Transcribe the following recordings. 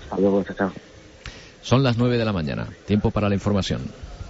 Hasta luego, chao. Son las 9 de la mañana. Tiempo para la información.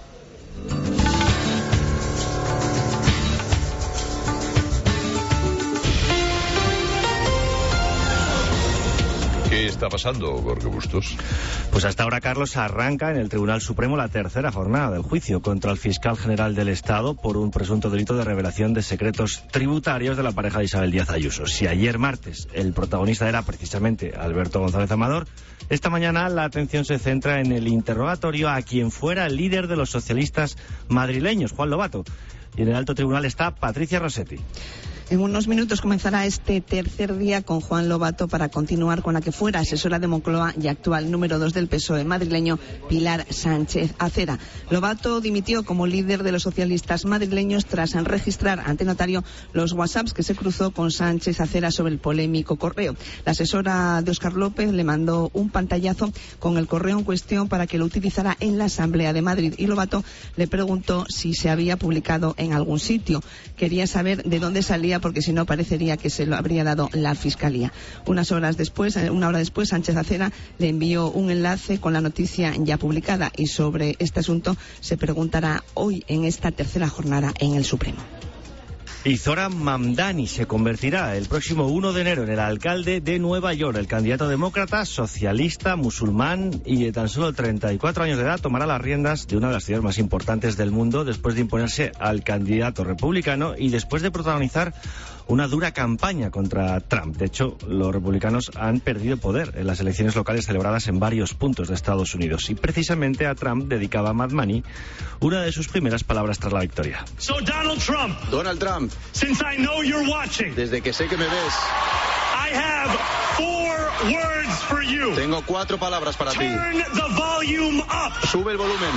¿Qué está pasando, Jorge Bustos? Pues hasta ahora, Carlos, arranca en el Tribunal Supremo la tercera jornada del juicio contra el fiscal general del Estado por un presunto delito de revelación de secretos tributarios de la pareja de Isabel Díaz Ayuso. Si ayer martes el protagonista era precisamente Alberto González Amador, esta mañana la atención se centra en el interrogatorio a quien fuera el líder de los socialistas madrileños, Juan Lobato. Y en el alto tribunal está Patricia Rossetti. En unos minutos comenzará este tercer día con Juan Lobato para continuar con la que fuera asesora de Moncloa y actual número 2 del PSOE madrileño, Pilar Sánchez Acera. Lobato dimitió como líder de los socialistas madrileños tras registrar ante notario los WhatsApps que se cruzó con Sánchez Acera sobre el polémico correo. La asesora de Óscar López le mandó un pantallazo con el correo en cuestión para que lo utilizara en la Asamblea de Madrid y Lobato le preguntó si se había publicado en algún sitio. Quería saber de dónde salía porque si no parecería que se lo habría dado la Fiscalía. Una hora después, Sánchez Acera le envió un enlace con la noticia ya publicada y sobre este asunto se preguntará hoy en esta tercera jornada en el Supremo. Y Zoran Mamdani se convertirá el próximo 1 de enero en el alcalde de Nueva York. El candidato demócrata, socialista, musulmán y de tan solo 34 años de edad tomará las riendas de una de las ciudades más importantes del mundo después de imponerse al candidato republicano y después de protagonizar una dura campaña contra Trump. De hecho, los republicanos han perdido poder en las elecciones locales celebradas en varios puntos de Estados Unidos. Y precisamente a Trump dedicaba Mamdani una de sus primeras palabras tras la victoria. So Donald Trump, Since I know you're watching, desde que sé que me ves, I have 4 words for you. Tengo 4 palabras para ti. Turn the volume up. Sube el volumen.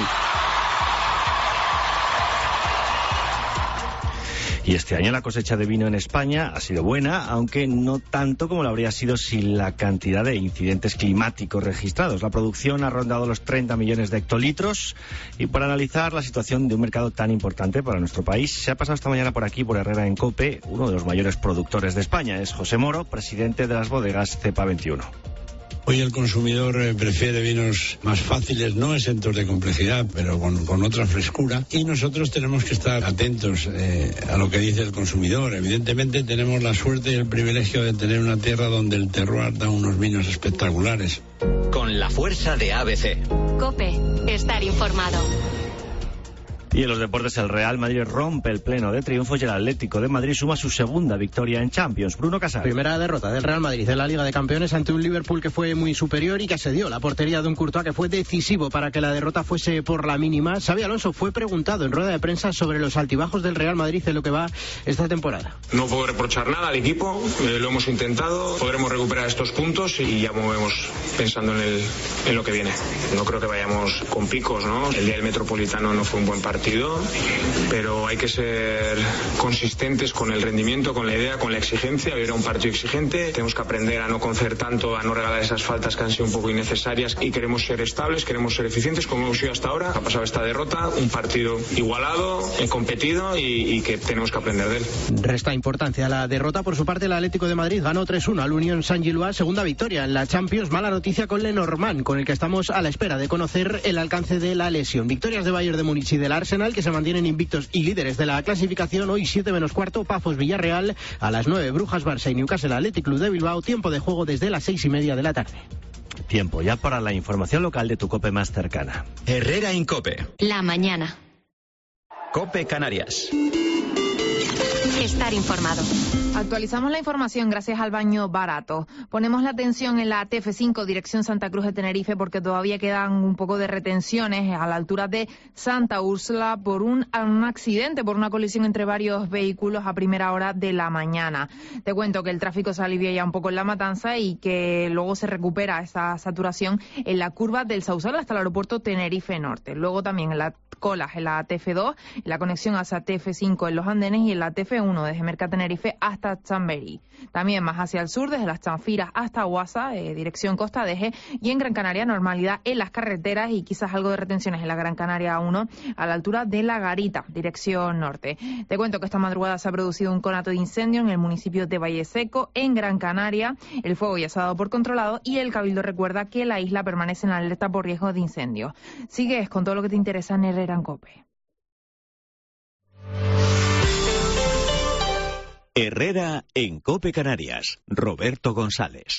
Y este año la cosecha de vino en España ha sido buena, aunque no tanto como lo habría sido sin la cantidad de incidentes climáticos registrados. La producción ha rondado los 30 millones de hectolitros y para analizar la situación de un mercado tan importante para nuestro país, se ha pasado esta mañana por aquí, por Herrera en COPE, uno de los mayores productores de España. Es José Moro, presidente de las bodegas Cepa 21. Hoy el consumidor prefiere vinos más fáciles, no exentos de complejidad, pero con otra frescura. Y nosotros tenemos que estar atentos a lo que dice el consumidor. Evidentemente tenemos la suerte y el privilegio de tener una tierra donde el terroir da unos vinos espectaculares. Con la fuerza de ABC. COPE. Estar informado. Y en los deportes, el Real Madrid rompe el pleno de triunfos y el Atlético de Madrid suma su segunda victoria en Champions. Bruno Casal. Primera derrota del Real Madrid en la Liga de Campeones ante un Liverpool que fue muy superior y que asedió la portería de un Courtois que fue decisivo para que la derrota fuese por la mínima. Xabi Alonso fue preguntado en rueda de prensa sobre los altibajos del Real Madrid en lo que va esta temporada. No puedo reprochar nada al equipo, lo hemos intentado, podremos recuperar estos puntos y ya movemos pensando en lo que viene. No creo que vayamos con picos, ¿no? El día del Metropolitano no fue un buen partido, pero hay que ser consistentes con el rendimiento, con la idea, con la exigencia. Hoy era un partido exigente, tenemos que aprender a no conceder tanto, a no regalar esas faltas que han sido un poco innecesarias y queremos ser estables, queremos ser eficientes como hemos sido hasta ahora. Ha pasado esta derrota, un partido igualado, competido y que tenemos que aprender de él. Resta importancia a la derrota. Por su parte, el Atlético de Madrid ganó 3-1 al Unión Saint-Gilloise, segunda victoria en la Champions. Mala noticia con Lenormand, con el que estamos a la espera de conocer el alcance de la lesión. Victorias de Bayern de Múnich y del Arsenal, que se mantienen invictos y líderes de la clasificación. Hoy 7 menos cuarto, Pafos Villarreal, a las 9 Brujas Barça y Newcastle Athletic Club de Bilbao. Tiempo de juego desde las 6:30 de la tarde. Tiempo ya para la información local de tu COPE más cercana. Herrera en COPE. La mañana. COPE Canarias. Estar informado. Actualizamos la información gracias al baño barato. Ponemos la atención en la TF5 dirección Santa Cruz de Tenerife porque todavía quedan un poco de retenciones a la altura de Santa Úrsula por un accidente, por una colisión entre varios vehículos a primera hora de la mañana. Te cuento que el tráfico se alivia ya un poco en La Matanza y que luego se recupera esa saturación en la curva del Sausal hasta el aeropuerto Tenerife Norte. Luego también en la colas en la TF2, en la conexión hacia TF5 en Los Andenes y en la TF1 desde Merca Tenerife hasta hasta Chamberí. También más hacia el sur, desde las Chanfiras hasta Guasa, dirección Costa de Eje, y en Gran Canaria normalidad en las carreteras y quizás algo de retenciones en la Gran Canaria 1 a la altura de La Garita, dirección norte. Te cuento que esta madrugada se ha producido un conato de incendio en el municipio de Valle Seco, en Gran Canaria. El fuego ya se ha dado por controlado y el Cabildo recuerda que la isla permanece en alerta por riesgo de incendio. Sigues con todo lo que te interesa en Herrera en COPE. Herrera en COPE Canarias. Roberto González.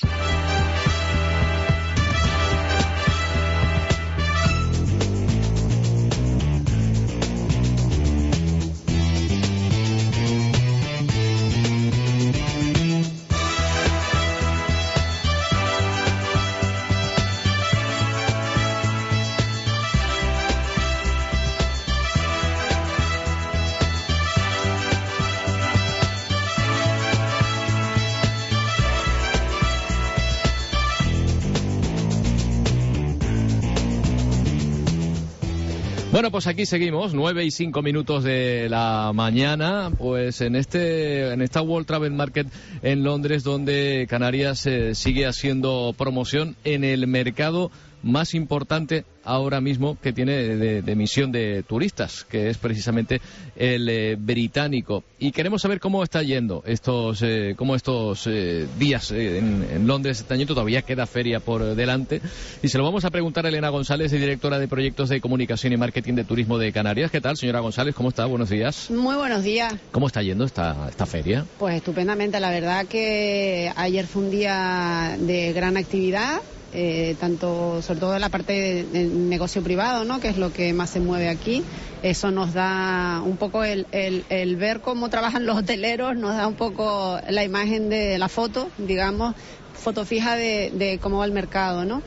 Bueno, pues aquí seguimos, 9:05 de la mañana, pues en esta World Travel Market en Londres, donde Canarias sigue haciendo promoción en el mercado más importante ahora mismo que tiene de emisión de turistas, que es precisamente el británico. Y queremos saber cómo está yendo estos días en Londres este año. Todavía queda feria por delante y se lo vamos a preguntar a Elena González, directora de proyectos de comunicación y marketing de turismo de Canarias. ¿Qué tal, señora González? ¿Cómo está? Buenos días. Muy buenos días. ¿Cómo está yendo esta feria? Pues estupendamente. La verdad que ayer fue un día de gran actividad. Tanto, sobre todo en la parte de negocio privado, ¿no?, que es lo que más se mueve aquí. Eso nos da un poco el ver cómo trabajan los hoteleros, nos da un poco la imagen de la foto, digamos, foto fija de cómo va el mercado, ¿no?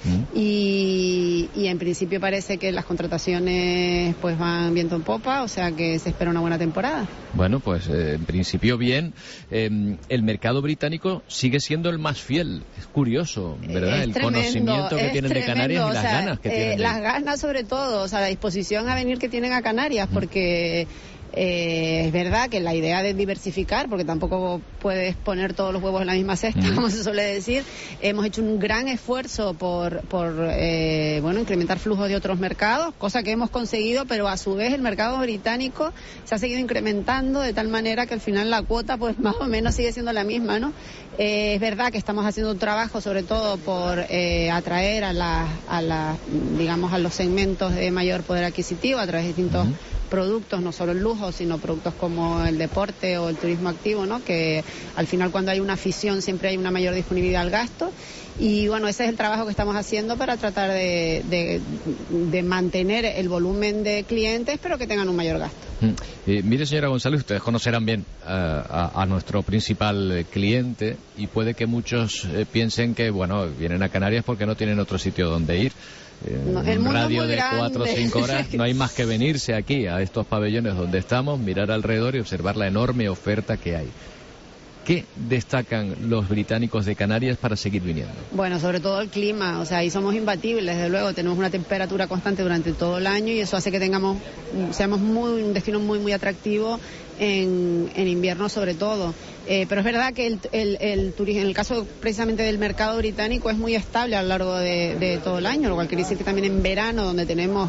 Y en principio parece que las contrataciones pues van viento en popa, o sea que se espera una buena temporada. Bueno, pues en principio bien. El mercado británico sigue siendo el más fiel. Es curioso, ¿verdad? El conocimiento que tienen de Canarias y las ganas que tienen. Las ganas sobre todo, o sea, la disposición a venir que tienen a Canarias, porque es verdad que la idea de diversificar, porque tampoco puedes poner todos los huevos en la misma cesta, como se suele decir, hemos hecho un gran esfuerzo por incrementar flujos de otros mercados, cosa que hemos conseguido, pero a su vez el mercado británico se ha seguido incrementando de tal manera que al final la cuota pues más o menos sigue siendo la misma, ¿no? Es verdad que estamos haciendo un trabajo sobre todo por atraer a los segmentos de mayor poder adquisitivo a través de distintos productos, no solo el lujo, sino productos como el deporte o el turismo activo, ¿no?, que al final cuando hay una afición siempre hay una mayor disponibilidad al gasto. Y bueno, ese es el trabajo que estamos haciendo para tratar de mantener el volumen de clientes, pero que tengan un mayor gasto. Mire, señora González, ustedes conocerán bien a nuestro principal cliente y puede que muchos piensen que, bueno, vienen a Canarias porque no tienen otro sitio donde ir. Un radio de 4 o 5 horas, no hay más que venirse aquí a estos pabellones donde estamos, mirar alrededor y observar la enorme oferta que hay. ¿Qué destacan los británicos de Canarias para seguir viniendo? Bueno, sobre todo el clima, o sea, ahí somos imbatibles, desde luego, tenemos una temperatura constante durante todo el año y eso hace que seamos un destino muy, muy atractivo en invierno sobre todo. Pero es verdad que el turismo, en el caso precisamente del mercado británico, es muy estable a lo largo de todo el año, lo cual quiere decir que también en verano, donde tenemos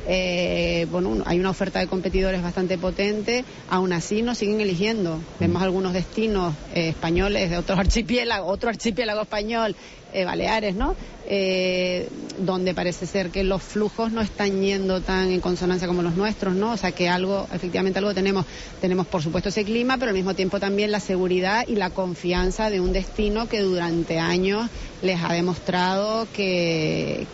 hay una oferta de competidores bastante potente, aún así nos siguen eligiendo. Vemos algunos destinos españoles de otro archipiélago español, Baleares, ¿no?, donde parece ser que los flujos no están yendo tan en consonancia como los nuestros, ¿no? O sea que efectivamente algo tenemos por supuesto ese clima, pero al mismo tiempo también la seguridad y la confianza de un destino que durante años les ha demostrado que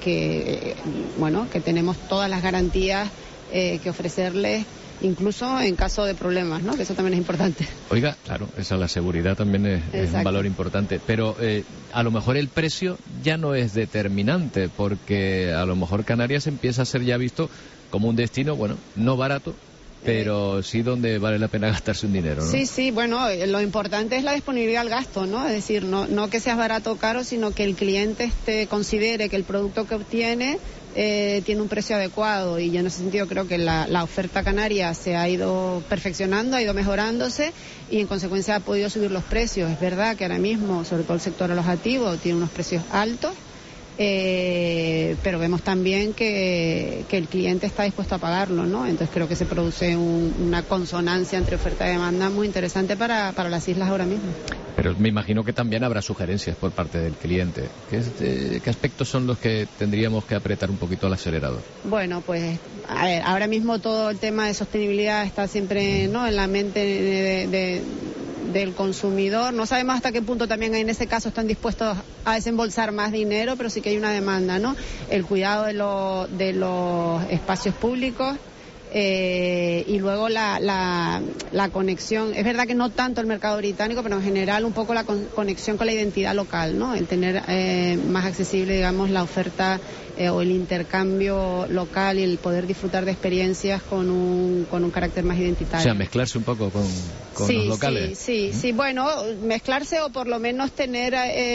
tenemos todas las garantías que ofrecerles, incluso en caso de problemas, ¿no?, que eso también es importante. Oiga, claro, la seguridad también es un valor importante, pero a lo mejor el precio ya no es determinante, porque a lo mejor Canarias empieza a ser ya visto como un destino, bueno, no barato, pero sí donde vale la pena gastarse un dinero, ¿no? Sí, bueno, lo importante es la disponibilidad al gasto, ¿no? Es decir, no que seas barato o caro, sino que el cliente considere que el producto que obtiene tiene un precio adecuado, y yo en ese sentido creo que la oferta canaria se ha ido perfeccionando, ha ido mejorándose, y en consecuencia ha podido subir los precios. Es verdad que ahora mismo, sobre todo el sector alojativo, tiene unos precios altos, pero vemos también que el cliente está dispuesto a pagarlo, ¿no? Entonces creo que se produce una consonancia entre oferta y demanda muy interesante para las islas ahora mismo. Pero me imagino que también habrá sugerencias por parte del cliente. ¿Qué aspectos son los que tendríamos que apretar un poquito el acelerador? Bueno, pues a ver, ahora mismo todo el tema de sostenibilidad está siempre, ¿no?, en la mente del consumidor. No sabemos hasta qué punto también en ese caso están dispuestos a desembolsar más dinero, pero sí que hay una demanda, ¿no? El cuidado de los espacios públicos, y luego la conexión. Es verdad que no tanto el mercado británico, pero en general un poco la conexión con la identidad local, ¿no? El tener más accesible, digamos, la oferta o el intercambio local, y el poder disfrutar de experiencias con un carácter más identitario. O sea, mezclarse un poco con los locales. Sí, bueno, mezclarse, o por lo menos tener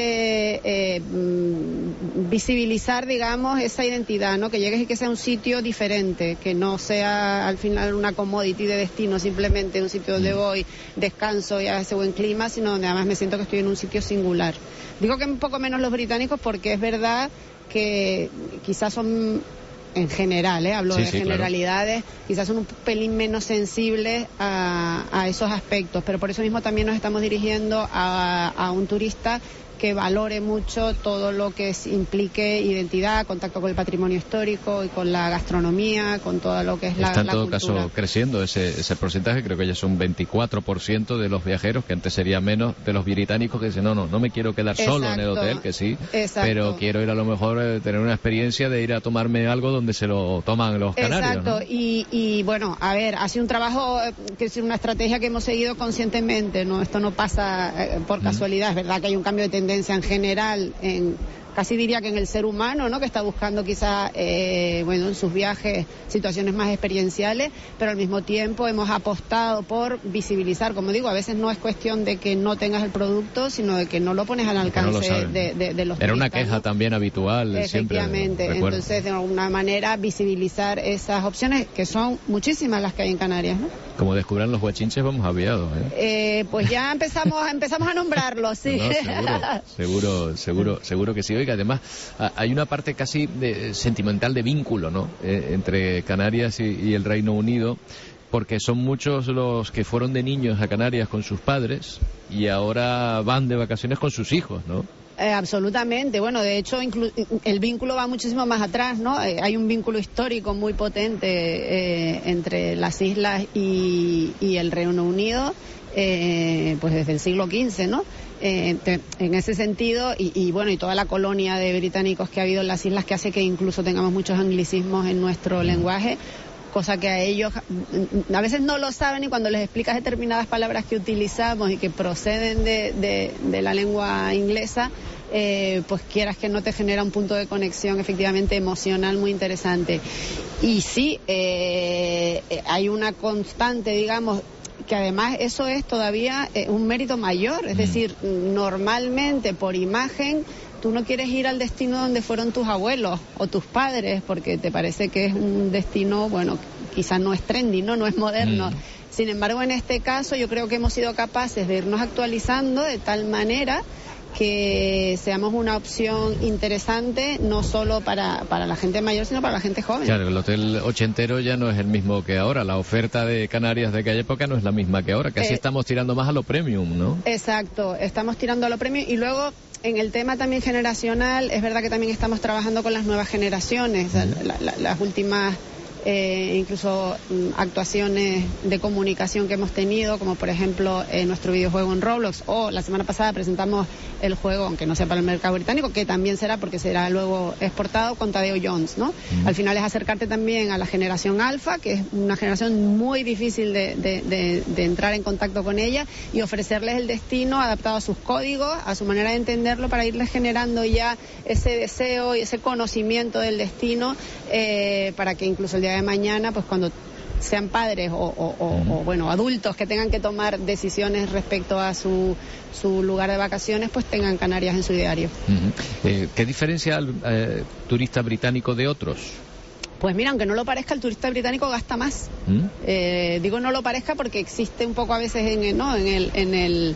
visibilizar, digamos, esa identidad, ¿no? Que llegues y que sea un sitio diferente, que no sea al final una commodity de destino, simplemente un sitio donde voy, descanso y hace buen clima, sino donde además me siento que estoy en un sitio singular. Digo que un poco menos los británicos, porque es verdad que quizás son, en general, hablo de generalidades, claro, quizás son un pelín menos sensibles a esos aspectos, pero por eso mismo también nos estamos dirigiendo a un turista que valore mucho todo lo que implique identidad, contacto con el patrimonio histórico y con la gastronomía, con todo lo que es la cultura. Está en todo caso creciendo ese porcentaje. Creo que ya son 24% de los viajeros, que antes sería menos, de los británicos que dicen no me quiero quedar solo en el hotel, que sí, pero quiero ir a lo mejor tener una experiencia de ir a tomarme algo donde se lo toman los canarios. Exacto, ¿no? Y bueno, a ver, ha sido un trabajo, que es una estrategia que hemos seguido conscientemente, ¿no? Esto no pasa por casualidad. Es verdad que hay un cambio de tendencia en general, casi diría que en el ser humano, ¿no?, que está buscando quizá, en sus viajes situaciones más experienciales, pero al mismo tiempo hemos apostado por visibilizar. Como digo, a veces no es cuestión de que no tengas el producto, sino de que no lo pones al alcance de los Era una turistas, queja, ¿no?, también habitual. Efectivamente, siempre, entonces de alguna manera visibilizar esas opciones, que son muchísimas las que hay en Canarias, ¿no? Como descubran los guachinches, vamos aviados, pues ya empezamos a nombrarlos, sí. No, seguro que sí. Oiga, además hay una parte casi sentimental de vínculo, ¿no?, entre Canarias y el Reino Unido, porque son muchos los que fueron de niños a Canarias con sus padres y ahora van de vacaciones con sus hijos, ¿no? Absolutamente. Bueno, de hecho, el vínculo va muchísimo más atrás, ¿no? Hay un vínculo histórico muy potente entre las islas y el Reino Unido, pues desde el siglo XV, ¿no? En ese sentido, y bueno, y toda la colonia de británicos que ha habido en las islas, que hace que incluso tengamos muchos anglicismos en nuestro lenguaje, cosa que a ellos a veces no lo saben, y cuando les explicas determinadas palabras que utilizamos y que proceden de la lengua inglesa, pues quieras que no, te genera un punto de conexión efectivamente emocional muy interesante. Y sí, hay una constante, digamos, que además eso es todavía un mérito mayor, es decir, normalmente por imagen tú no quieres ir al destino donde fueron tus abuelos o tus padres, porque te parece que es un destino, bueno, quizás no es trendy, no es moderno. Sin embargo, en este caso yo creo que hemos sido capaces de irnos actualizando de tal manera que seamos una opción interesante, no solo para la gente mayor, sino para la gente joven. Claro, el hotel ochentero ya no es el mismo que ahora. La oferta de Canarias de aquella época no es la misma que ahora. Casi estamos tirando más a lo premium, ¿no? Exacto, estamos tirando a lo premium. Y luego, en el tema también generacional, es verdad que también estamos trabajando con las nuevas generaciones. Las últimas incluso actuaciones de comunicación que hemos tenido, como por ejemplo nuestro videojuego en Roblox, o la semana pasada presentamos el juego, aunque no sea para el mercado británico, que también será, porque será luego exportado, con Tadeo Jones, ¿no? Al final es acercarte también a la generación alfa, que es una generación muy difícil de entrar en contacto con ella, y ofrecerles el destino adaptado a sus códigos, a su manera de entenderlo, para irles generando ya ese deseo y ese conocimiento del destino, para que incluso el día de mañana, pues cuando sean padres o bueno, adultos que tengan que tomar decisiones respecto a su lugar de vacaciones, pues tengan Canarias en su ideario. ¿Qué diferencia al turista británico de otros? Pues mira, aunque no lo parezca, el turista británico gasta más. Digo no lo parezca porque existe un poco a veces en el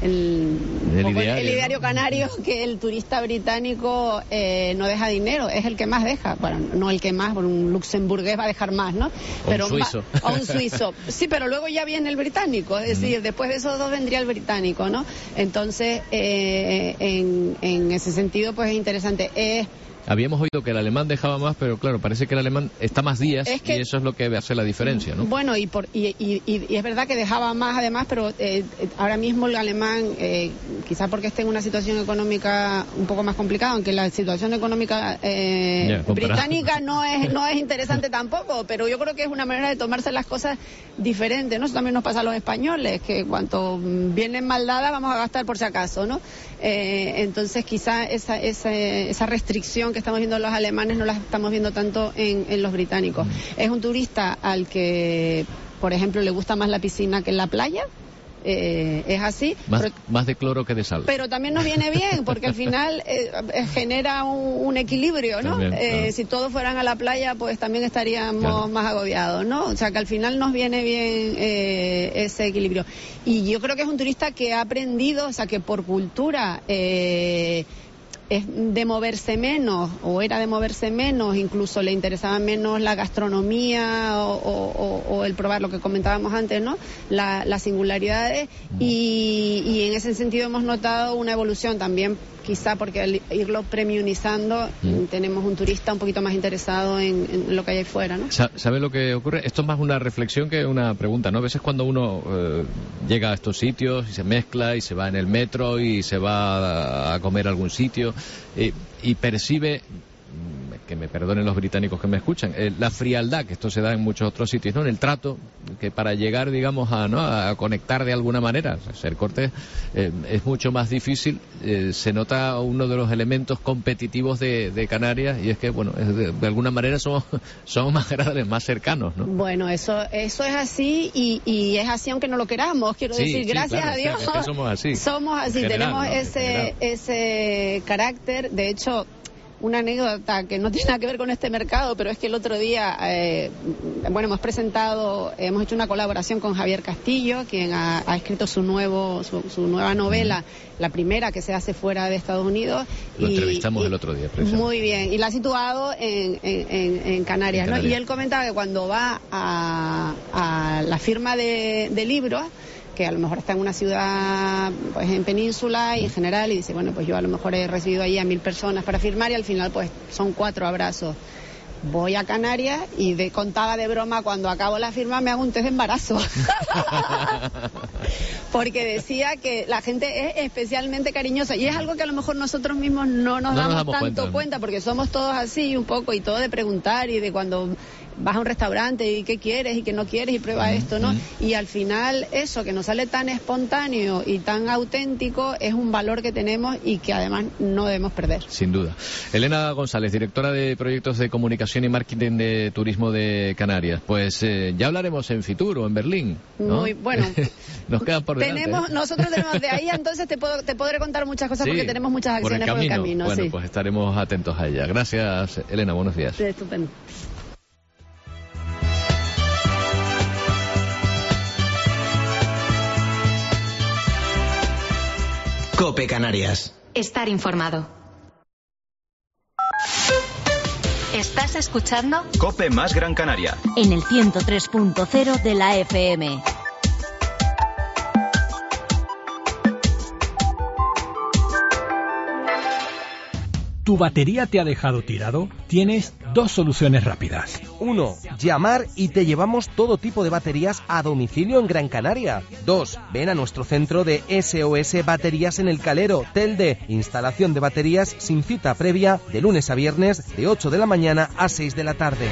ideario canario que el turista británico no deja dinero, es el que más deja. Bueno, no el que más, un luxemburgués va a dejar más, ¿no? Pero un suizo. O un suizo. Sí, pero luego ya viene el británico, es decir, después de esos dos vendría el británico, ¿no? Entonces, en ese sentido, pues es interesante. Habíamos oído que el alemán dejaba más, pero claro, parece que el alemán está más días y eso es lo que hace la diferencia, ¿no? Bueno, y es verdad que dejaba más además, pero ahora mismo el alemán, quizás porque esté en una situación económica un poco más complicada, aunque la situación económica británica no es interesante tampoco, pero yo creo que es una manera de tomarse las cosas diferentes, ¿no? Eso también nos pasa a los españoles, que cuanto vienen mal dadas vamos a gastar por si acaso, ¿no? Entonces quizá esa restricción que estamos viendo los alemanes no la estamos viendo tanto en los británicos. Es un turista al que, por ejemplo, le gusta más la piscina que la playa. Es así. Más de cloro que de sal. Pero también nos viene bien, porque al final genera un equilibrio, ¿no? También, claro. Si todos fueran a la playa, pues también estaríamos más agobiados, ¿no? O sea, que al final nos viene bien ese equilibrio. Y yo creo que es un turista que ha aprendido, o sea, que por cultura es de moverse menos, o era de moverse menos, incluso le interesaba menos la gastronomía o el probar lo que comentábamos antes, ¿no? Las singularidades, y en ese sentido hemos notado una evolución también, quizá porque al irlo premiumizando tenemos un turista un poquito más interesado en lo que hay ahí fuera, ¿no? ¿Sabe lo que ocurre? Esto es más una reflexión que una pregunta, ¿no? A veces cuando uno llega a estos sitios y se mezcla y se va en el metro y se va a comer a algún sitio y percibe, que me perdonen los británicos que me escuchan, la frialdad, que esto se da en muchos otros sitios, ¿no? En el trato, que para llegar, digamos, a conectar de alguna manera, ser cortés, es mucho más difícil. Se nota uno de los elementos competitivos de Canarias, y es que, bueno, de alguna manera somos más agradables, más cercanos, ¿no? Bueno, eso es así, y es así aunque no lo queramos, quiero decir, gracias a Dios. Es que somos así. Somos así, general, tenemos, ¿no? ese carácter. De hecho, una anécdota que no tiene nada que ver con este mercado, pero es que el otro día, hemos hecho una colaboración con Javier Castillo, quien ha escrito su nueva novela, la primera que se hace fuera de Estados Unidos. Lo entrevistamos el otro día, precisamente. Muy bien, y la ha situado en Canarias, ¿no? Y él comentaba que cuando va a la firma de libros, que a lo mejor está en una ciudad, pues en península y en general, y dice, bueno, pues yo a lo mejor he recibido ahí a 1000 personas para firmar, y al final pues son 4 abrazos. Voy a Canarias y contaba de broma, cuando acabo la firma me hago un test de embarazo. Porque decía que la gente es especialmente cariñosa, y es algo que a lo mejor nosotros mismos no nos damos tanto cuenta, porque somos todos así un poco, y todo de preguntar, y de cuando vas a un restaurante y qué quieres y qué no quieres y prueba esto, ¿no? Y al final eso que nos sale tan espontáneo y tan auténtico es un valor que tenemos y que además no debemos perder. Sin duda. Elena González, directora de proyectos de comunicación y marketing de turismo de Canarias. Pues ya hablaremos en Fitur o en Berlín, ¿no? Muy bueno. Nos quedan por delante. Nosotros tenemos de ahí, entonces te podré contar muchas cosas, porque tenemos muchas acciones por el camino. Bueno, pues estaremos atentos a ella. Gracias, Elena, buenos días. Sí, estupendo. COPE Canarias. Estar informado. ¿Estás escuchando? COPE más Gran Canaria. En el 103.0 de la FM. ¿Tu batería te ha dejado tirado? Tienes 2 soluciones rápidas. 1. Llamar y te llevamos todo tipo de baterías a domicilio en Gran Canaria. 2. Ven a nuestro centro de SOS Baterías en El Calero, Telde. Instalación de baterías sin cita previa, de lunes a viernes, de 8 de la mañana a 6 de la tarde.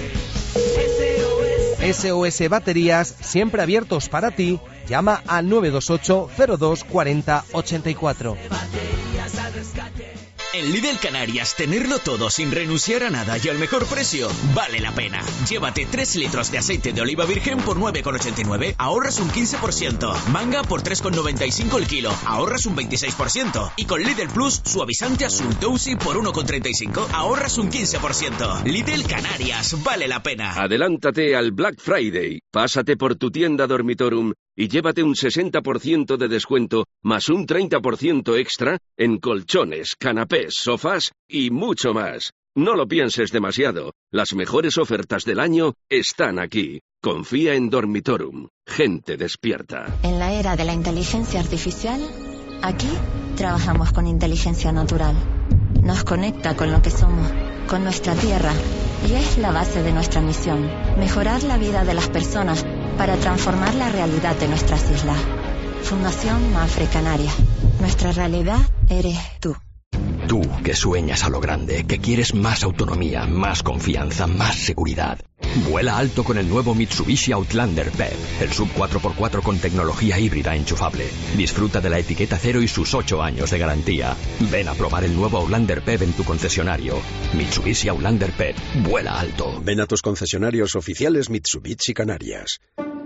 SOS Baterías, siempre abiertos para ti. Llama al 928 02 40 84. En Lidl Canarias, tenerlo todo sin renunciar a nada y al mejor precio vale la pena. Llévate 3 litros de aceite de oliva virgen por 9,89, ahorras un 15%. Manga por 3,95 el kilo, ahorras un 26%. Y con Lidl Plus, suavizante azul Tousi por 1,35, ahorras un 15%. Lidl Canarias, vale la pena. Adelántate al Black Friday. Pásate por tu tienda Dormitorum y llévate un 60% de descuento más un 30% extra en colchones, canapés, sofás y mucho más. No lo pienses demasiado. Las mejores ofertas del año están aquí. Confía en Dormitorum. Gente despierta. En la era de la inteligencia artificial, aquí trabajamos con inteligencia natural. Nos conecta con lo que somos, con nuestra tierra, y es la base de nuestra misión: mejorar la vida de las personas para transformar la realidad de nuestras islas. Fundación Mapfre Canaria. Nuestra realidad eres tú. Tú, que sueñas a lo grande, que quieres más autonomía, más confianza, más seguridad. Vuela alto con el nuevo Mitsubishi Outlander PHEV, el SUV 4x4 con tecnología híbrida enchufable. Disfruta de la etiqueta cero y sus 8 años de garantía. Ven a probar el nuevo Outlander PHEV en tu concesionario. Mitsubishi Outlander PHEV, vuela alto. Ven a tus concesionarios oficiales Mitsubishi Canarias.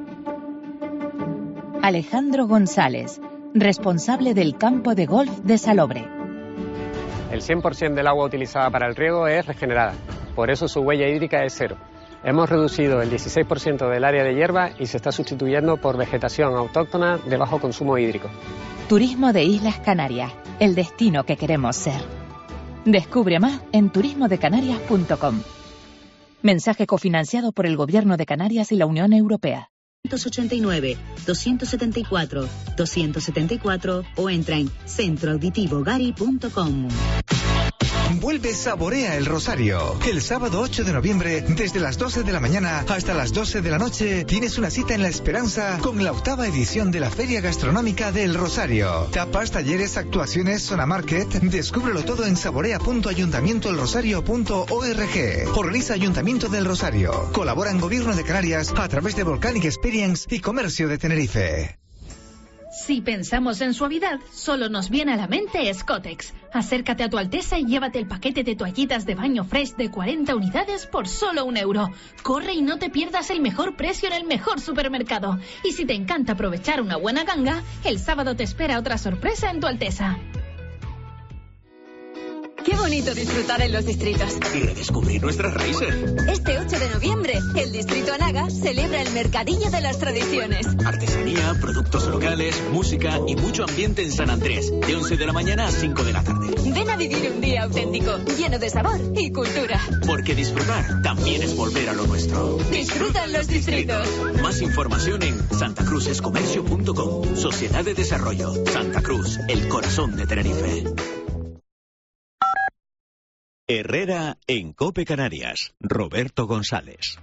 Alejandro González, responsable del campo de golf de Salobre. El 100% del agua utilizada para el riego es regenerada, por eso su huella hídrica es cero. Hemos reducido el 16% del área de hierba y se está sustituyendo por vegetación autóctona de bajo consumo hídrico. Turismo de Islas Canarias, el destino que queremos ser. Descubre más en turismodecanarias.com. Mensaje cofinanciado por el Gobierno de Canarias y la Unión Europea. 289, 274, 274 o entra en centroauditivogari.com. Vuelve Saborea el Rosario. El sábado 8 de noviembre, desde las 12 de la mañana hasta las 12 de la noche, tienes una cita en La Esperanza con la 8ª edición de la Feria Gastronómica del Rosario. Tapas, talleres, actuaciones, zona market. Descúbrelo todo en saborea.ayuntamientoelrosario.org. Organiza Ayuntamiento del Rosario. Colaboran Gobierno de Canarias a través de Volcanic Experience y Comercio de Tenerife. Si pensamos en suavidad, solo nos viene a la mente Scotex. Acércate a tu Alteza y llévate el paquete de toallitas de baño fresh de 40 unidades por solo €1. Corre y no te pierdas el mejor precio en el mejor supermercado. Y si te encanta aprovechar una buena ganga, el sábado te espera otra sorpresa en tu Alteza. Qué bonito disfrutar en los distritos. Y redescubrir nuestras raíces. Este 8 de noviembre, el Distrito Anaga celebra el Mercadillo de las Tradiciones. Artesanía, productos locales, música y mucho ambiente en San Andrés. De 11 de la mañana a 5 de la tarde. Ven a vivir un día auténtico, lleno de sabor y cultura. Porque disfrutar también es volver a lo nuestro. Disfruta en los distritos. Más información en santacruzescomercio.com. Sociedad de Desarrollo. Santa Cruz, el corazón de Tenerife. Herrera en COPE Canarias. Roberto González.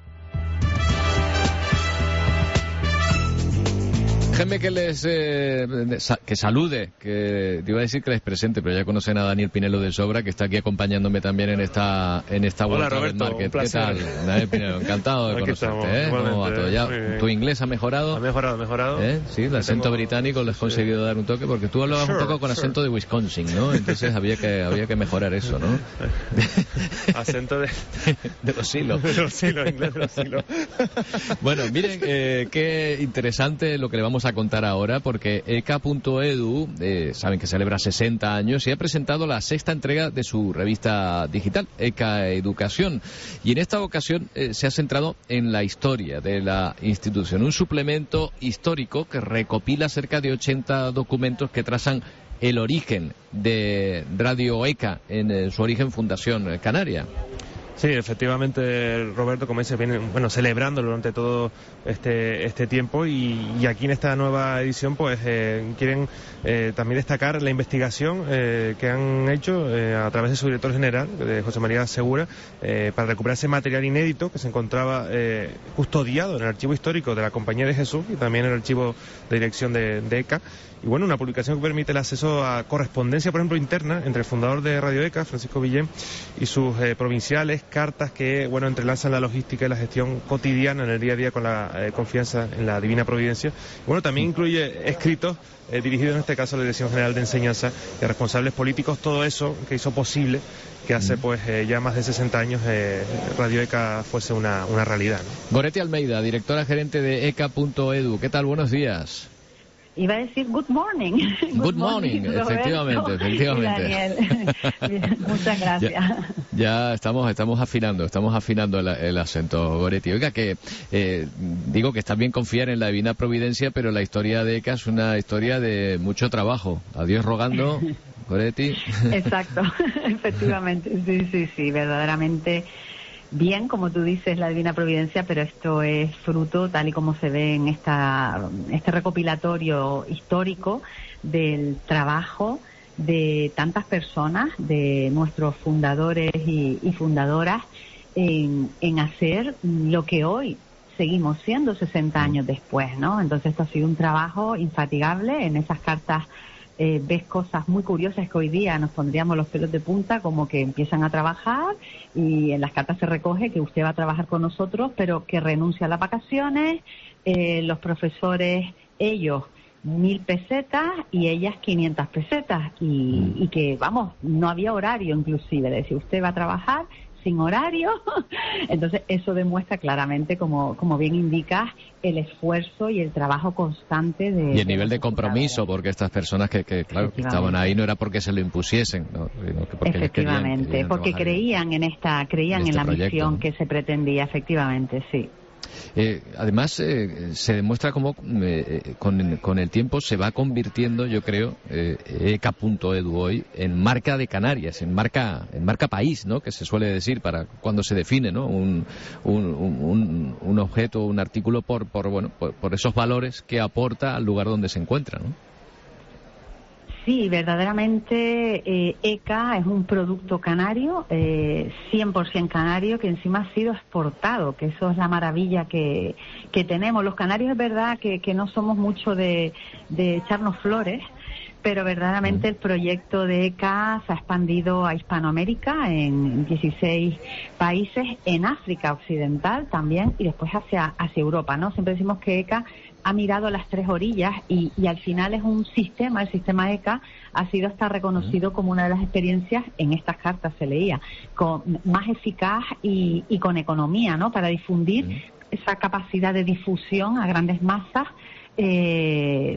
Déjenme que les que salude, que te iba a decir que les presente, pero ya conocen a Daniel Pinelo de sobra, que está aquí acompañándome también en esta Hola Roberto, Market. un placer. ¿Qué tal? Daniel Pinelo, encantado de conocerte. ¿Cómo va todo? ¿Ya tu inglés ha mejorado? Ha mejorado. Sí, el acento británico les he conseguido dar un toque, porque tú hablabas un poco con acento de Wisconsin, ¿no? Entonces había que mejorar eso, ¿no? Acento de los hilos. De los hilos, inglés de los hilos. Bueno, miren, qué interesante lo que le vamos a contar ahora, porque ECA.edu saben que celebra 60 años y ha presentado la 6ª entrega de su revista digital, ECA Educación, y en esta ocasión se ha centrado en la historia de la institución, un suplemento histórico que recopila cerca de 80 documentos que trazan el origen de Radio ECA en su origen Fundación Canaria. Sí, efectivamente, Roberto, como dice, vienen celebrándolo durante todo este tiempo y aquí en esta nueva edición pues quieren también destacar la investigación que han hecho a través de su director general, de José María Segura, para recuperar ese material inédito que se encontraba custodiado en el archivo histórico de la Compañía de Jesús y también en el archivo de dirección de ECA. Y bueno, una publicación que permite el acceso a correspondencia, por ejemplo, interna entre el fundador de Radio ECA, Francisco Villén, y sus provinciales, cartas que, bueno, entrelazan la logística y la gestión cotidiana en el día a día con la confianza en la Divina Providencia. Bueno, también incluye escritos dirigidos en este caso a la Dirección General de Enseñanza y a responsables políticos, todo eso que hizo posible que hace pues ya más de 60 años Radio ECA fuese una realidad, ¿no? Goretti Almeida, directora gerente de ECA.edu. ¿Qué tal? Buenos días. Iba a decir good morning. Good morning, efectivamente. Daniel. Muchas gracias. Ya estamos afinando el acento, Goretti. Oiga, que digo que está bien confiar en la Divina Providencia, pero la historia de ECA es una historia de mucho trabajo. A Dios rogando, Goretti. Exacto, efectivamente. Sí, verdaderamente. Bien, como tú dices, la Divina Providencia, pero esto es fruto, tal y como se ve en este recopilatorio histórico, del trabajo de tantas personas, de nuestros fundadores y fundadoras, en hacer lo que hoy seguimos siendo 60 años después, ¿no? Entonces esto ha sido un trabajo infatigable. En esas cartas ves cosas muy curiosas que hoy día nos pondríamos los pelos de punta, como que empiezan a trabajar y en las cartas se recoge que usted va a trabajar con nosotros, pero que renuncia a las vacaciones, los profesores, ellos 1.000 pesetas y ellas 500 pesetas y que, vamos, no había horario inclusive, es decir, usted va a trabajar sin horario. Entonces eso demuestra claramente, como bien indicas, el esfuerzo y el trabajo constante de... Y el nivel de compromiso, porque estas personas que claro, que estaban ahí no era porque se lo impusiesen, ¿no? Porque efectivamente, querían porque creían en la proyecto, misión, ¿no?, que se pretendía, efectivamente, sí. Además, se demuestra cómo con el tiempo se va convirtiendo, yo creo, ECA.edu hoy en marca de Canarias, en marca país, ¿no?, que se suele decir para cuando se define, ¿no?, un objeto, un artículo por esos valores que aporta al lugar donde se encuentra, ¿no? Sí, verdaderamente ECA es un producto canario, 100% canario, que encima ha sido exportado, que eso es la maravilla que tenemos. Los canarios es verdad que no somos mucho de echarnos flores, pero verdaderamente el proyecto de ECA se ha expandido a Hispanoamérica, en 16 países, en África Occidental también, y después hacia Europa, ¿no? Siempre decimos que ECA ha mirado las tres orillas y al final es un sistema, el sistema ECA ha sido hasta reconocido como una de las experiencias, en estas cartas se leía, más eficaz y con economía, ¿no?, para difundir esa capacidad de difusión a grandes masas desde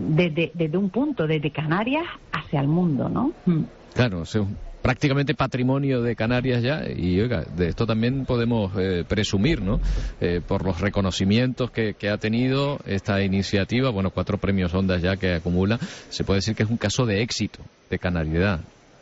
un punto, desde Canarias hacia el mundo, ¿no? Claro, prácticamente patrimonio de Canarias ya, y oiga, de esto también podemos presumir, ¿no?, por los reconocimientos que ha tenido esta iniciativa, 4 premios Ondas ya que acumula. Se puede decir que es un caso de éxito, de canariedad.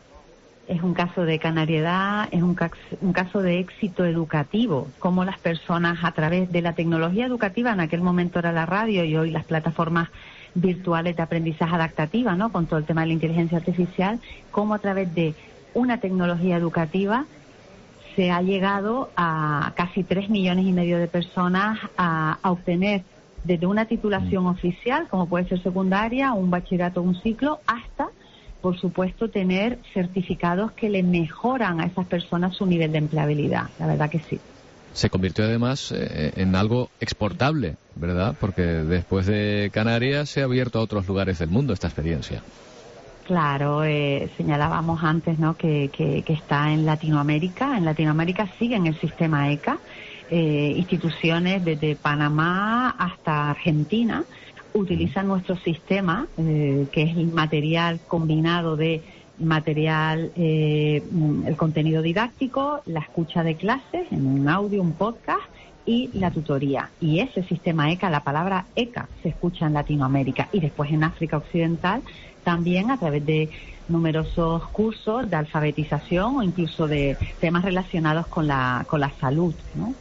Es un caso de canariedad, es un caso de éxito educativo, como las personas a través de la tecnología educativa, en aquel momento era la radio y hoy las plataformas virtuales de aprendizaje adaptativa, ¿no?, con todo el tema de la inteligencia artificial, como a través de una tecnología educativa se ha llegado a casi 3,5 millones de personas a obtener desde una titulación oficial, como puede ser secundaria, un bachillerato, un ciclo, hasta, por supuesto, tener certificados que le mejoran a esas personas su nivel de empleabilidad. La verdad que sí. Se convirtió además en algo exportable, ¿verdad? Porque después de Canarias se ha abierto a otros lugares del mundo esta experiencia. Claro, señalábamos antes, ¿no?, que está en Latinoamérica. En Latinoamérica siguen el sistema ECA. Instituciones desde Panamá hasta Argentina utilizan nuestro sistema, que es el material combinado de material, el contenido didáctico, la escucha de clases en un audio, un podcast y la tutoría. Y ese sistema ECA, la palabra ECA, se escucha en Latinoamérica y después en África Occidental también a través de numerosos cursos de alfabetización o incluso de temas relacionados con la salud, ¿no?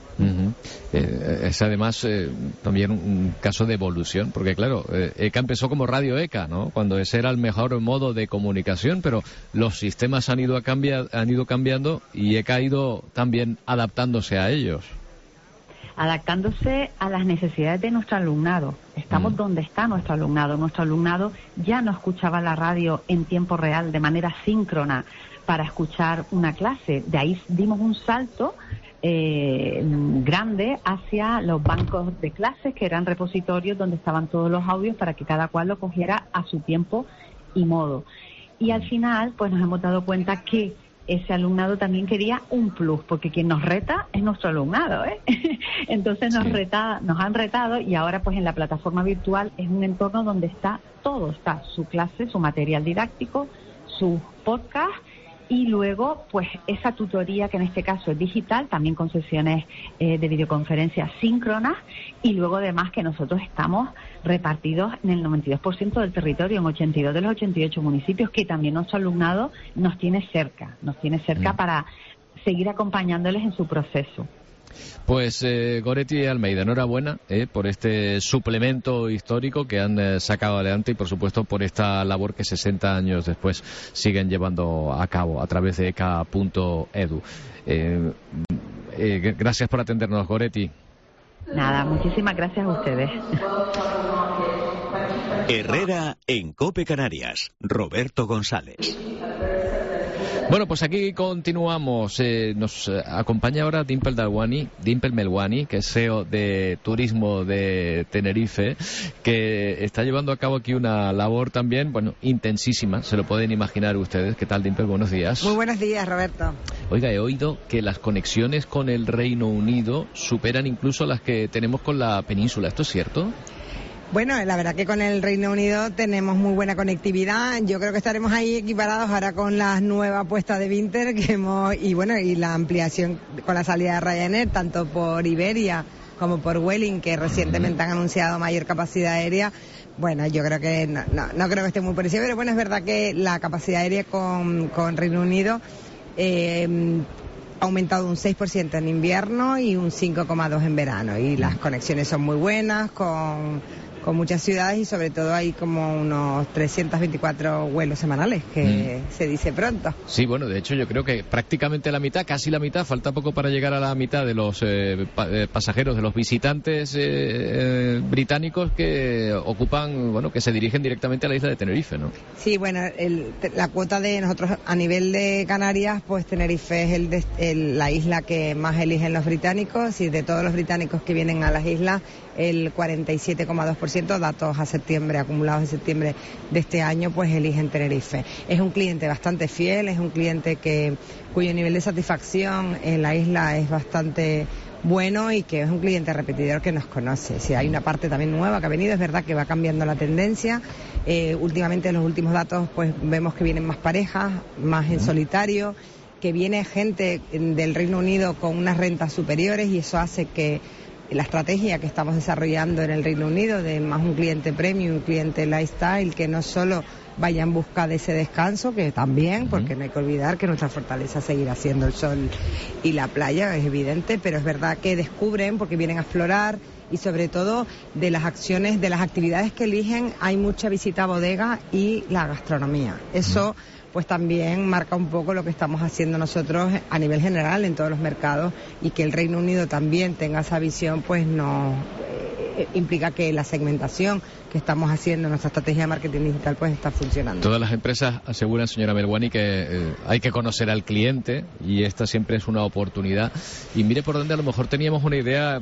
Es además también un caso de evolución, porque claro, ECA empezó como Radio ECA, ¿no?, cuando ese era el mejor modo de comunicación, pero los sistemas han ido cambiando y ECA ha ido también adaptándose a ellos. Adaptándose a las necesidades de nuestro alumnado. Estamos donde está nuestro alumnado. Nuestro alumnado ya no escuchaba la radio en tiempo real, de manera síncrona, para escuchar una clase. De ahí dimos un salto grande hacia los bancos de clases, que eran repositorios donde estaban todos los audios para que cada cual lo cogiera a su tiempo y modo. Y al final, pues nos hemos dado cuenta que ese alumnado también quería un plus, porque quien nos reta es nuestro alumnado, ¿eh? Entonces nos han retado, y ahora pues en la plataforma virtual es un entorno donde está todo, está su clase, su material didáctico, sus podcasts, y luego pues esa tutoría, que en este caso es digital, también con sesiones de videoconferencias síncronas, y luego además que nosotros estamos repartidos en el 92% del territorio, en 82 de los 88 municipios, que también nuestro alumnado nos tiene cerca para seguir acompañándoles en su proceso. Pues Goretti y Almeida, enhorabuena por este suplemento histórico que han sacado adelante, y por supuesto por esta labor que 60 años después siguen llevando a cabo a través de eka.edu. Gracias por atendernos, Goretti. Nada, muchísimas gracias a ustedes. Herrera en COPE Canarias, Roberto González. Bueno, pues aquí continuamos. Nos acompaña ahora Dimple Melwani, que es CEO de Turismo de Tenerife, que está llevando a cabo aquí una labor también, bueno, intensísima, se lo pueden imaginar ustedes. ¿Qué tal, Dimple? Buenos días. Muy buenos días, Roberto. Oiga, he oído que las conexiones con el Reino Unido superan incluso las que tenemos con la península. ¿Esto es cierto? Bueno, la verdad que con el Reino Unido tenemos muy buena conectividad. Yo creo que estaremos ahí equiparados ahora con la nueva apuesta de Vinter que y la ampliación con la salida de Ryanair, tanto por Iberia como por Vueling, que recientemente han anunciado mayor capacidad aérea. Bueno, yo creo que no creo que esté muy por encima, pero bueno, es verdad que la capacidad aérea con Reino Unido ha aumentado un 6% en invierno y un 5,2% en verano, y las conexiones son muy buenas con muchas ciudades, y sobre todo hay como unos 324 vuelos semanales, que se dice pronto. Sí, bueno, de hecho yo creo que prácticamente la mitad, casi la mitad, falta poco para llegar a la mitad de los pasajeros, de los visitantes británicos que ocupan, bueno, que se dirigen directamente a la isla de Tenerife, ¿no? Sí, bueno, la cuota de nosotros a nivel de Canarias, pues Tenerife es la isla que más eligen los británicos, y de todos los británicos que vienen a las islas, el 47,2%, datos a septiembre, acumulados en septiembre de este año, pues eligen Tenerife. Es un cliente bastante fiel, es un cliente cuyo nivel de satisfacción en la isla es bastante bueno, y que es un cliente repetidor que nos conoce. Si hay una parte también nueva que ha venido, es verdad que va cambiando la tendencia. Últimamente, en los últimos datos, pues vemos que vienen más parejas, más en solitario, que viene gente del Reino Unido con unas rentas superiores, y eso hace que la estrategia que estamos desarrollando en el Reino Unido de más un cliente premium, un cliente lifestyle, que no solo vaya en busca de ese descanso, que también, porque no hay que olvidar que nuestra fortaleza seguirá siendo el sol y la playa, es evidente, pero es verdad que descubren, porque vienen a explorar, y sobre todo de las acciones, de las actividades que eligen, hay mucha visita a bodega y la gastronomía. Eso pues también marca un poco lo que estamos haciendo nosotros a nivel general en todos los mercados, y que el Reino Unido también tenga esa visión, pues no implica que la segmentación que estamos haciendo, nuestra estrategia de marketing digital, pues está funcionando. Todas las empresas aseguran, señora Melwani, que hay que conocer al cliente, y esta siempre es una oportunidad. Y mire por dónde a lo mejor teníamos una idea,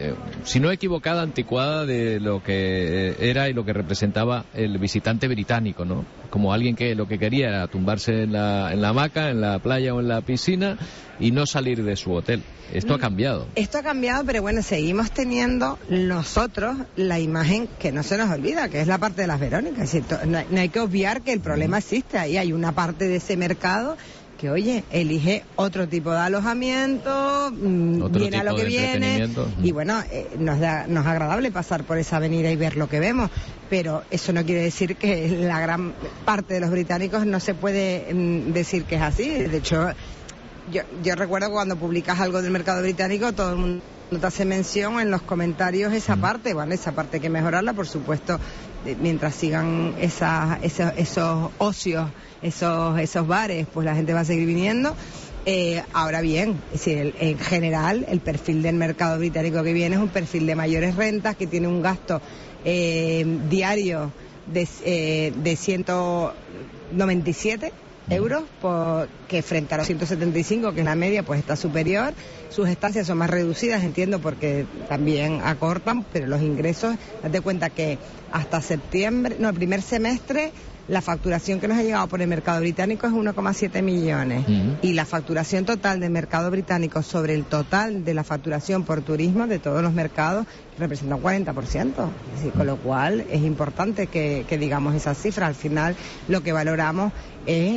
si no equivocada, anticuada, de lo que era y lo que representaba el visitante británico, ¿no? Como alguien que lo que quería era tumbarse en la hamaca, en la playa o en la piscina, y no salir de su hotel. Esto ha cambiado. Esto ha cambiado, pero bueno, seguimos teniendo nosotros la imagen que no se nos olvida, que es la parte de las Verónicas. No hay que obviar que el problema existe. Ahí hay una parte de ese mercado que, oye, elige otro tipo de alojamiento, viene a lo que viene, y bueno, nos es agradable pasar por esa avenida y ver lo que vemos, pero eso no quiere decir que la gran parte de los británicos no se puede decir que es así. De hecho, yo recuerdo cuando publicas algo del mercado británico, todo el mundo te hace mención en los comentarios esa parte. Bueno, esa parte hay que mejorarla, por supuesto, mientras sigan esos ocios, esos bares, pues la gente va a seguir viniendo. Ahora bien, es decir, en general, el perfil del mercado británico que viene es un perfil de mayores rentas, que tiene un gasto diario de 197 euros, que frente a los 175, que es la media, pues está superior. Sus estancias son más reducidas, entiendo, porque también acortan, pero los ingresos, date cuenta que hasta septiembre, no, el primer semestre, la facturación que nos ha llegado por el mercado británico es 1,7 millones. Y la facturación total del mercado británico sobre el total de la facturación por turismo de todos los mercados representa un 40%. Es decir, con lo cual es importante que digamos esa cifra. Al final lo que valoramos es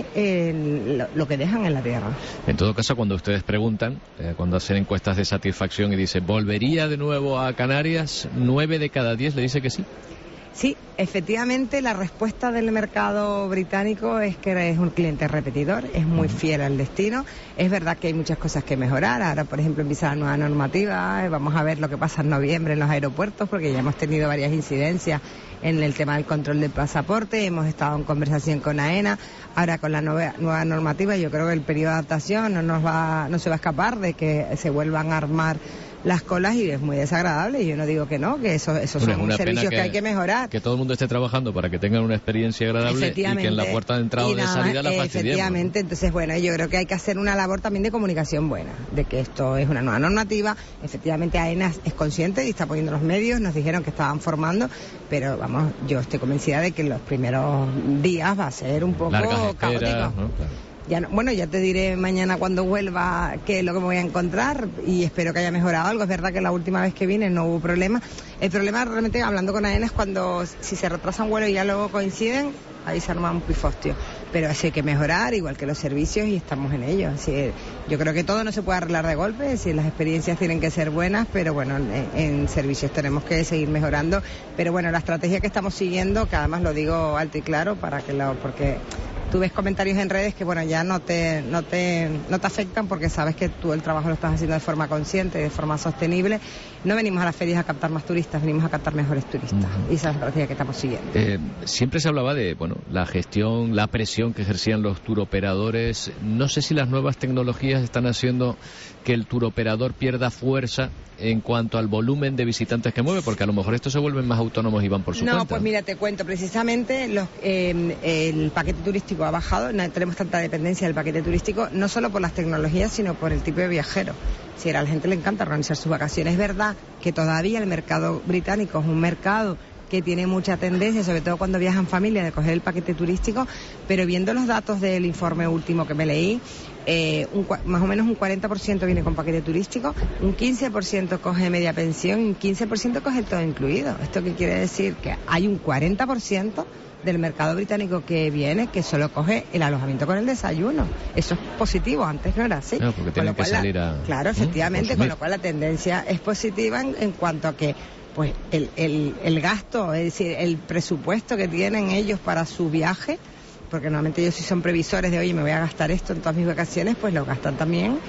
lo que dejan en la tierra. En todo caso, cuando ustedes preguntan, cuando hacen encuestas de satisfacción y dicen, ¿volvería de nuevo a Canarias? 9 de cada 10 le dice que sí. Sí, efectivamente la respuesta del mercado británico es que es un cliente repetidor, es muy fiel al destino. Es verdad que hay muchas cosas que mejorar. Ahora, por ejemplo, empieza la nueva normativa, vamos a ver lo que pasa en noviembre en los aeropuertos, porque ya hemos tenido varias incidencias en el tema del control del pasaporte, hemos estado en conversación con AENA. Ahora con la nueva normativa yo creo que el periodo de adaptación no se va a escapar de que se vuelvan a armar las colas y es muy desagradable. Yo no digo que no, que esos son servicios que hay que mejorar. Que todo el mundo esté trabajando para que tengan una experiencia agradable y que en la puerta de entrada o de salida la fastidiemos. Efectivamente, entonces bueno, yo creo que hay que hacer una labor también de comunicación buena, de que esto es una nueva normativa. Efectivamente AENA es consciente y está poniendo los medios, nos dijeron que estaban formando, pero vamos, yo estoy convencida de que los primeros días va a ser un poco caótico. ¿No? Claro. Ya te diré mañana cuando vuelva qué es lo que me voy a encontrar y espero que haya mejorado algo. Es verdad que la última vez que vine no hubo problema. El problema realmente, hablando con AENA, es cuando si se retrasa un vuelo y ya luego coinciden, ahí se arma un pifostio. Pero así hay que mejorar, igual que los servicios, y estamos en ello. Así, yo creo que todo no se puede arreglar de golpe, si las experiencias tienen que ser buenas, pero bueno, en servicios tenemos que seguir mejorando. Pero bueno, la estrategia que estamos siguiendo, que además lo digo alto y claro, porque tú ves comentarios en redes que bueno, ya no te afectan porque sabes que tú el trabajo lo estás haciendo de forma consciente, de forma sostenible. No venimos a las ferias a captar más turistas, venimos a captar mejores turistas. Y esa es la estrategia que estamos siguiendo. Siempre se hablaba de la gestión, la presión que ejercían los turoperadores. No sé si las nuevas tecnologías están haciendo que el turoperador pierda fuerza en cuanto al volumen de visitantes que mueve, porque a lo mejor estos se vuelven más autónomos y van por su cuenta. No, pues mira, te cuento, precisamente el paquete turístico ha bajado, no tenemos tanta dependencia del paquete turístico, no solo por las tecnologías, sino por el tipo de viajero. Si a la gente le encanta organizar sus vacaciones. Es verdad que todavía el mercado británico es un mercado que tiene mucha tendencia, sobre todo cuando viajan familias, de coger el paquete turístico, pero viendo los datos del informe último que me leí, más o menos un 40% viene con paquete turístico, un 15% coge media pensión y un 15% coge todo incluido. ¿Esto qué quiere decir? Que hay un 40% del mercado británico que viene que solo coge el alojamiento con el desayuno. Eso es positivo, antes no era así. No, porque tienen que salir a... Claro, efectivamente, con lo cual la tendencia es positiva en cuanto a que pues el gasto, es decir, el presupuesto que tienen ellos para su viaje, porque normalmente ellos sí son previsores de, oye, me voy a gastar esto en todas mis vacaciones, pues lo gastan también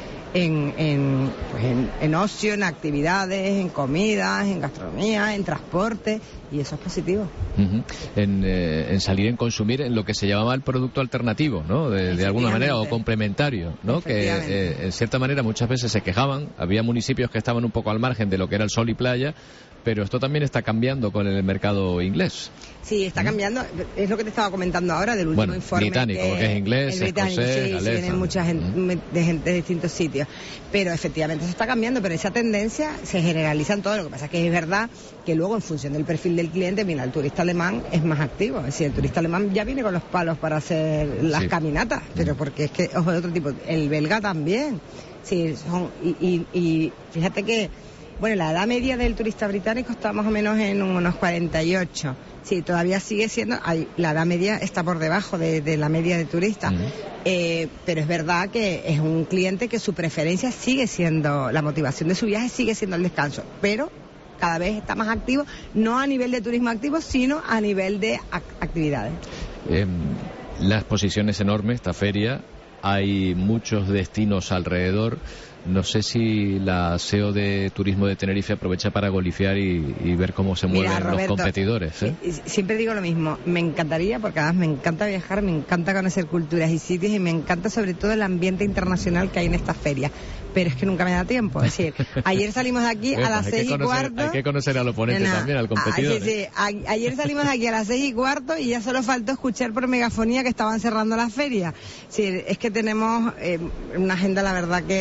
en ocio, en actividades, en comidas, en gastronomía, en transporte, y eso es positivo. En salir, en consumir en lo que se llamaba el producto alternativo, ¿no? De alguna manera, o complementario, ¿no? Que en cierta manera muchas veces se quejaban, había municipios que estaban un poco al margen de lo que era el sol y playa, pero esto también está cambiando con el mercado inglés. Sí, está cambiando, es lo que te estaba comentando ahora del último informe. Británico, porque es inglés, escocés, galés. Sí, vienen mucha gente de distintos sitios, pero efectivamente eso está cambiando, pero esa tendencia se generaliza en todo. Lo que pasa es que es verdad que luego, en función del perfil del cliente, mira, el turista alemán es más activo, es decir, el turista alemán ya viene con los palos para hacer las caminatas, pero porque es que ojo, de otro tipo, el belga también. Sí, y fíjate que bueno, la edad media del turista británico está más o menos en unos 48. Sí, todavía sigue siendo, la edad media está por debajo de la media de turistas. Pero es verdad que es un cliente que su preferencia sigue siendo, la motivación de su viaje sigue siendo el descanso, pero cada vez está más activo, no a nivel de turismo activo, sino a nivel de actividades. La exposición es enorme, esta feria, hay muchos destinos alrededor. No sé si la CEO de Turismo de Tenerife aprovecha para golifiar y ver cómo se mueven Roberto, los competidores. Siempre digo lo mismo, me encantaría, porque además me encanta viajar, me encanta conocer culturas y sitios, y me encanta sobre todo el ambiente internacional que hay en esta feria. pero es que nunca me da tiempo. Es decir, ayer salimos de aquí a las 6:15. Hay que conocer al oponente también, al competidor. Sí. Ayer salimos de aquí a las 6:15 y ya solo faltó escuchar por megafonía que estaban cerrando la feria. Sí, es que tenemos una agenda, la verdad que...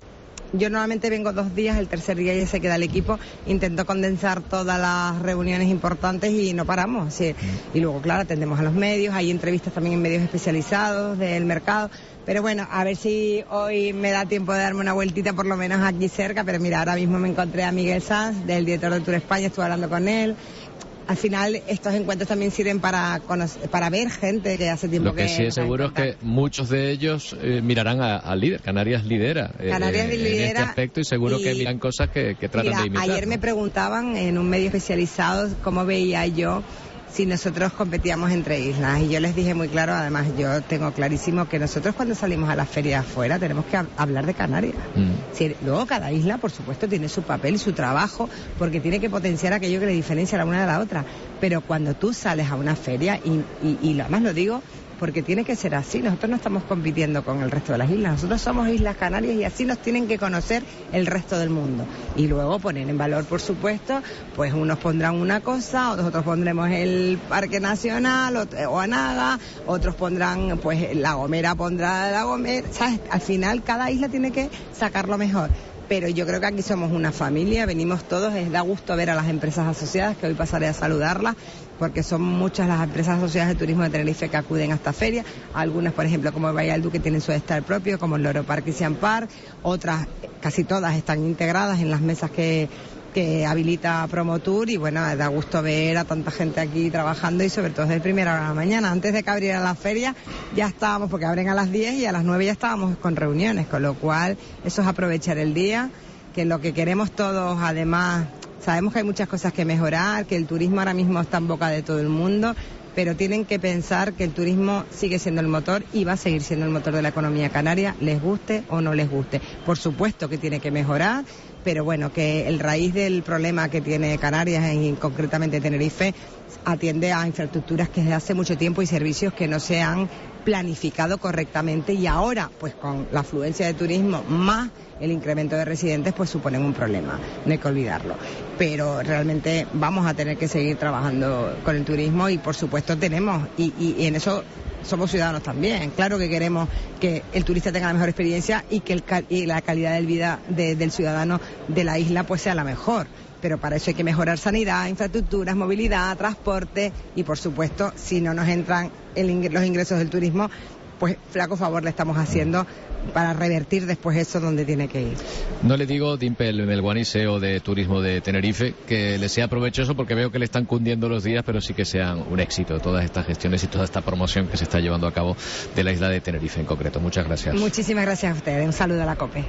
Yo normalmente vengo 2 días, el tercer día ya se queda el equipo, intento condensar todas las reuniones importantes y no paramos. ¿Sí? Y luego, claro, atendemos a los medios, hay entrevistas también en medios especializados del mercado. Pero bueno, a ver si hoy me da tiempo de darme una vueltita por lo menos aquí cerca. Pero mira, ahora mismo me encontré a Miguel Sanz, del director de Tour España, estuve hablando con él. Al final estos encuentros también sirven para ver gente que hace tiempo que... Lo que sí es seguro es que muchos de ellos mirarán al líder. Canarias lidera, en este aspecto y seguro que miran cosas que tratan de imitar. Ayer me preguntaban en un medio especializado cómo veía yo si nosotros competíamos entre islas, y yo les dije muy claro, además yo tengo clarísimo que nosotros cuando salimos a las ferias afuera tenemos que hablar de Canarias. Sí, luego cada isla por supuesto tiene su papel y su trabajo porque tiene que potenciar aquello que le diferencia la una de la otra, pero cuando tú sales a una feria y además lo digo porque tiene que ser así. Nosotros no estamos compitiendo con el resto de las islas, nosotros somos Islas Canarias y así nos tienen que conocer el resto del mundo. Y luego poner en valor, por supuesto, pues unos pondrán una cosa, otros pondremos el Parque Nacional o Anaga, otros pondrán, pues La Gomera pondrá La Gomera, ¿sabes? Al final cada isla tiene que sacar lo mejor. Pero yo creo que aquí somos una familia, venimos todos, da gusto ver a las empresas asociadas, que hoy pasaré a saludarlas, porque son muchas las empresas asociadas de turismo de Tenerife que acuden a esta feria, algunas por ejemplo como Bahía del Duque tienen su stand propio, como el Loro Park y Siam Park, otras, casi todas están integradas en las mesas que habilita Promotour y bueno, da gusto ver a tanta gente aquí trabajando y sobre todo desde primera hora de la mañana. Antes de que abriera la feria ya estábamos, porque abren a las 10 y a las 9 ya estábamos con reuniones, con lo cual eso es aprovechar el día, que lo que queremos todos, además, sabemos que hay muchas cosas que mejorar, que el turismo ahora mismo está en boca de todo el mundo, pero tienen que pensar que el turismo sigue siendo el motor y va a seguir siendo el motor de la economía canaria, les guste o no les guste. Por supuesto que tiene que mejorar, pero bueno, que el raíz del problema que tiene Canarias y concretamente Tenerife atiende a infraestructuras que desde hace mucho tiempo y servicios que no se han planificado correctamente y ahora, pues con la afluencia de turismo más el incremento de residentes, pues suponen un problema, no hay que olvidarlo. Pero realmente vamos a tener que seguir trabajando con el turismo y por supuesto tenemos, y en eso somos ciudadanos también. Claro que queremos que el turista tenga la mejor experiencia y que la calidad de vida del ciudadano de la isla pues sea la mejor. Pero para eso hay que mejorar sanidad, infraestructuras, movilidad, transporte y por supuesto si no nos entran los ingresos del turismo, pues flaco favor le estamos haciendo para revertir después eso donde tiene que ir. No le digo, Dimpel Melguani, CEO de Turismo de Tenerife, que le sea provechoso porque veo que le están cundiendo los días, pero sí que sean un éxito todas estas gestiones y toda esta promoción que se está llevando a cabo de la isla de Tenerife en concreto. Muchas gracias. Muchísimas gracias a ustedes. Un saludo a la COPE.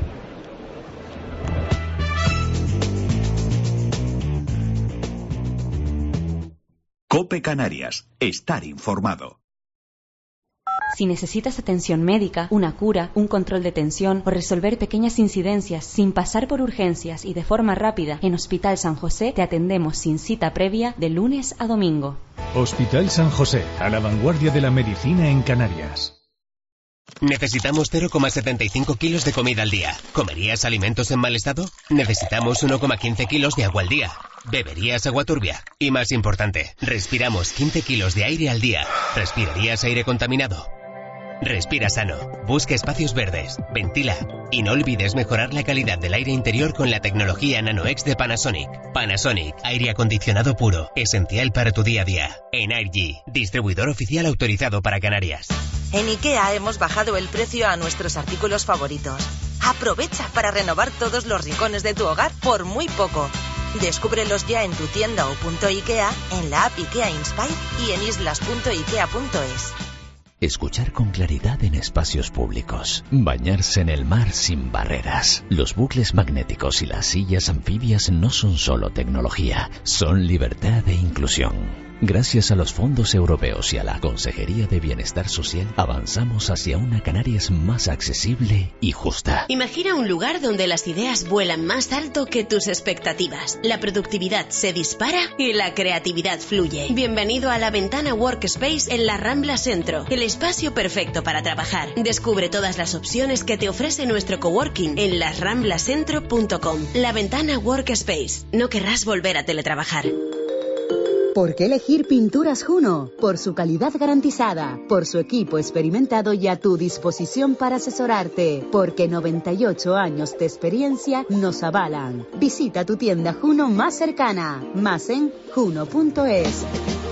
COPE Canarias. Estar informado. Si necesitas atención médica, una cura, un control de tensión o resolver pequeñas incidencias sin pasar por urgencias y de forma rápida, en Hospital San José te atendemos sin cita previa de lunes a domingo. Hospital San José, a la vanguardia de la medicina en Canarias. Necesitamos 0,75 kilos de comida al día. ¿Comerías alimentos en mal estado? Necesitamos 1,15 kilos de agua al día. ¿Beberías agua turbia? Y más importante, respiramos 15 kilos de aire al día. ¿Respirarías aire contaminado? Respira sano, busca espacios verdes, ventila y no olvides mejorar la calidad del aire interior con la tecnología NanoX de Panasonic. Panasonic, aire acondicionado puro, esencial para tu día a día. Energy, distribuidor oficial autorizado para Canarias. En IKEA hemos bajado el precio a nuestros artículos favoritos. Aprovecha para renovar todos los rincones de tu hogar por muy poco. Descúbrelos ya en tu tienda o punto IKEA, en la app IKEA Inspire y en islas.ikea.es. Escuchar con claridad en espacios públicos. Bañarse en el mar sin barreras. Los bucles magnéticos y las sillas anfibias no son solo tecnología, son libertad e inclusión. Gracias a los fondos europeos y a la Consejería de Bienestar Social, avanzamos hacia una Canarias más accesible y justa. Imagina un lugar donde las ideas vuelan más alto que tus expectativas. La productividad se dispara y la creatividad fluye. Bienvenido a La Ventana Workspace en la Rambla Centro, el espacio perfecto para trabajar. Descubre todas las opciones que te ofrece nuestro coworking en lasramblacentro.com. La Ventana Workspace. No querrás volver a teletrabajar. ¿Por qué elegir Pinturas Juno? Por su calidad garantizada, por su equipo experimentado y a tu disposición para asesorarte, porque 98 años de experiencia nos avalan. Visita tu tienda Juno más cercana, más en juno.es.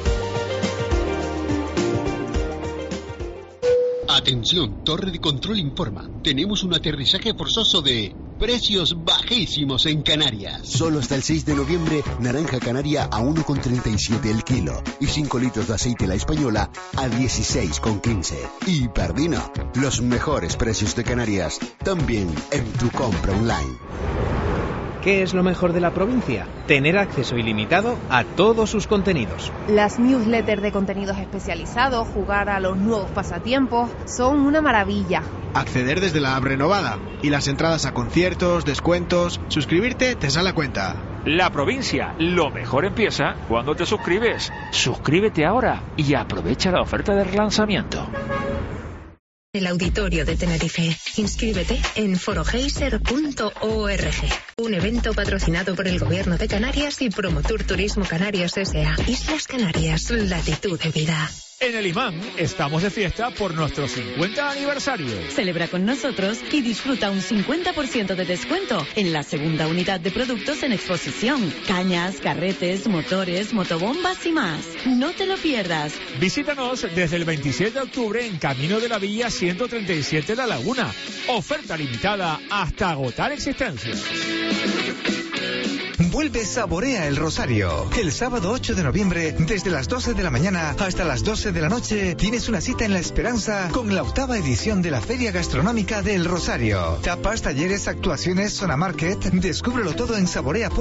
Atención, Torre de Control informa. Tenemos un aterrizaje forzoso de precios bajísimos en Canarias. Solo hasta el 6 de noviembre, naranja canaria a 1,37 el kilo y 5 litros de aceite La Española a 16,15. Y Perdino, los mejores precios de Canarias, también en tu compra online. ¿Qué es lo mejor de la provincia? Tener acceso ilimitado a todos sus contenidos. Las newsletters de contenidos especializados, jugar a los nuevos pasatiempos, son una maravilla. Acceder desde la app renovada y las entradas a conciertos, descuentos, suscribirte te sale a cuenta. La provincia, lo mejor empieza cuando te suscribes. Suscríbete ahora y aprovecha la oferta de relanzamiento. El Auditorio de Tenerife. Inscríbete en forogeiser.org. Un evento patrocinado por el Gobierno de Canarias y Promotur Turismo Canarias S.A. Islas Canarias, latitud de vida. En el Imán estamos de fiesta por nuestro 50 aniversario. Celebra con nosotros y disfruta un 50% de descuento en la segunda unidad de productos en exposición. Cañas, carretes, motores, motobombas y más. No te lo pierdas. Visítanos desde el 27 de octubre en Camino de la Villa 137 La Laguna. Oferta limitada hasta agotar existencias. Vuelve Saborea el Rosario. El sábado 8 de noviembre, desde las 12 de la mañana hasta las 12 de la noche, tienes una cita en La Esperanza con la 8ª edición de la Feria Gastronómica del Rosario. Tapas, talleres, actuaciones, zona market. Descúbrelo todo en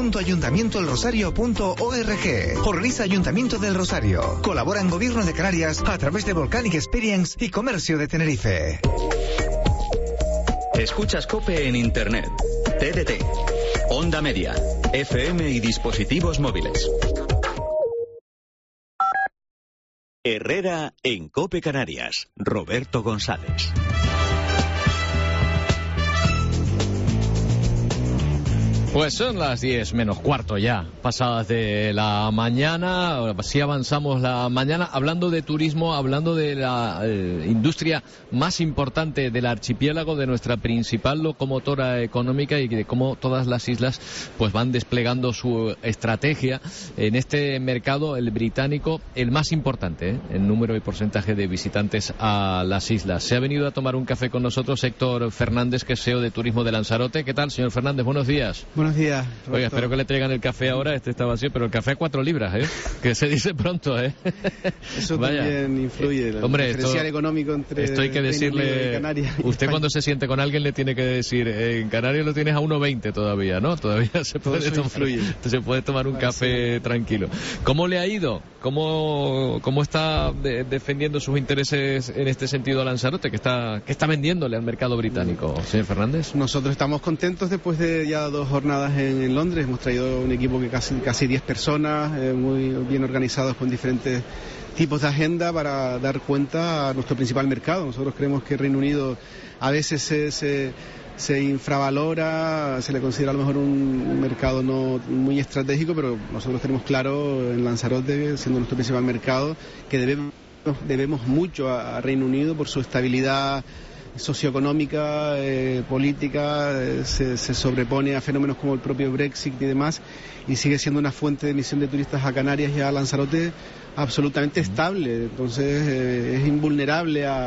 saborea.ayuntamientoelrosario.org. Organiza Ayuntamiento del Rosario. Colabora en Gobierno de Canarias a través de Volcanic Experience y Comercio de Tenerife. Escuchas COPE en Internet, TDT, Onda Media, FM y dispositivos móviles. Herrera en COPE Canarias. Roberto González. Pues son las 10 menos cuarto ya, pasadas de la mañana. Así avanzamos la mañana hablando de turismo, hablando de la industria más importante del archipiélago, de nuestra principal locomotora económica y de cómo todas las islas pues van desplegando su estrategia en este mercado, el británico, el más importante, en número y porcentaje de visitantes a las islas. Se ha venido a tomar un café con nosotros Héctor Fernández, que es CEO de Turismo de Lanzarote. ¿Qué tal, señor Fernández? Buenos días. Buenos días, Roberto. Oiga, espero que le traigan el café ahora, este está vacío, pero el café a 4 libras, que se dice pronto, Eso también influye, el diferencial económico entre esto hay que decirle, y Canarias. Usted cuando se siente con alguien le tiene que decir, en Canarias lo tienes a 1,20 todavía, ¿no? Todavía se puede tomar un café tranquilo. ¿Cómo le ha ido? ¿Cómo está defendiendo sus intereses en este sentido a Lanzarote? ¿Qué está vendiéndole al mercado británico, señor Fernández? Nosotros estamos contentos después de ya 2 jornadas en Londres. Hemos traído un equipo que casi 10 personas, muy bien organizados con diferentes tipos de agenda para dar cuenta a nuestro principal mercado. Nosotros creemos que Reino Unido a veces se infravalora, se le considera a lo mejor un mercado no muy estratégico, pero nosotros tenemos claro en Lanzarote, siendo nuestro principal mercado, que debemos mucho a Reino Unido por su estabilidad socioeconómica, política, se sobrepone a fenómenos como el propio Brexit y demás, y sigue siendo una fuente de emisión de turistas a Canarias y a Lanzarote absolutamente estable. Entonces es invulnerable a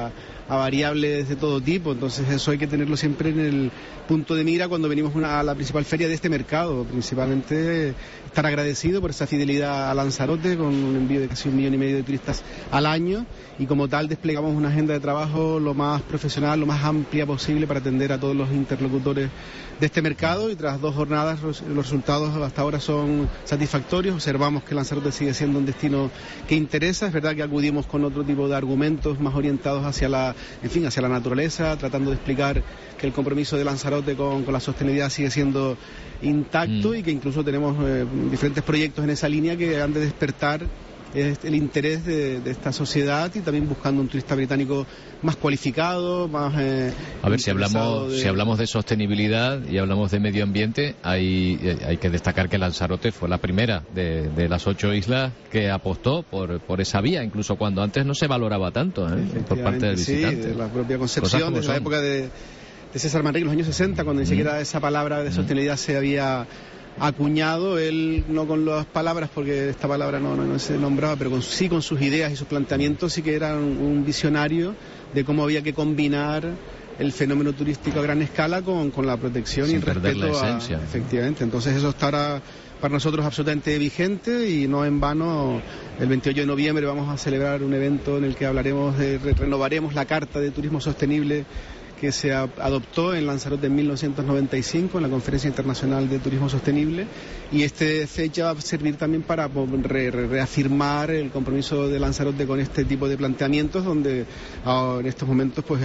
a variables de todo tipo, entonces eso hay que tenerlo siempre en el punto de mira cuando venimos a la principal feria de este mercado, principalmente estar agradecido por esa fidelidad a Lanzarote con un envío de casi 1,5 millones de turistas al año, y como tal desplegamos una agenda de trabajo lo más profesional, lo más amplia posible para atender a todos los interlocutores de este mercado, y tras 2 jornadas los resultados hasta ahora son satisfactorios. Observamos que Lanzarote sigue siendo un destino que interesa. Es verdad que acudimos con otro tipo de argumentos más orientados hacia la naturaleza, tratando de explicar que el compromiso de Lanzarote con la sostenibilidad sigue siendo intacto y que incluso tenemos diferentes proyectos en esa línea que han de despertar el interés de esta sociedad, y también buscando un turista británico más cualificado, más a ver, si hablamos de sostenibilidad y hablamos de medio ambiente, hay que destacar que Lanzarote fue la primera de las 8 islas que apostó por esa vía, incluso cuando antes no se valoraba tanto por parte del visitante. Sí, la propia concepción desde la época de César Manrique en los años 60, cuando ni siquiera esa palabra de sostenibilidad se había acuñado, él no con las palabras, porque esta palabra no se nombraba, pero sí con sus ideas y sus planteamientos, sí que era un visionario de cómo había que combinar el fenómeno turístico a gran escala con la protección y el respeto la esencia. Efectivamente, entonces eso está ahora para nosotros absolutamente vigente, y no en vano el 28 de noviembre vamos a celebrar un evento en el que renovaremos la Carta de Turismo Sostenible que se adoptó en Lanzarote en 1995 en la Conferencia Internacional de Turismo Sostenible, y esta fecha va a servir también para reafirmar el compromiso de Lanzarote con este tipo de planteamientos, donde en estos momentos pues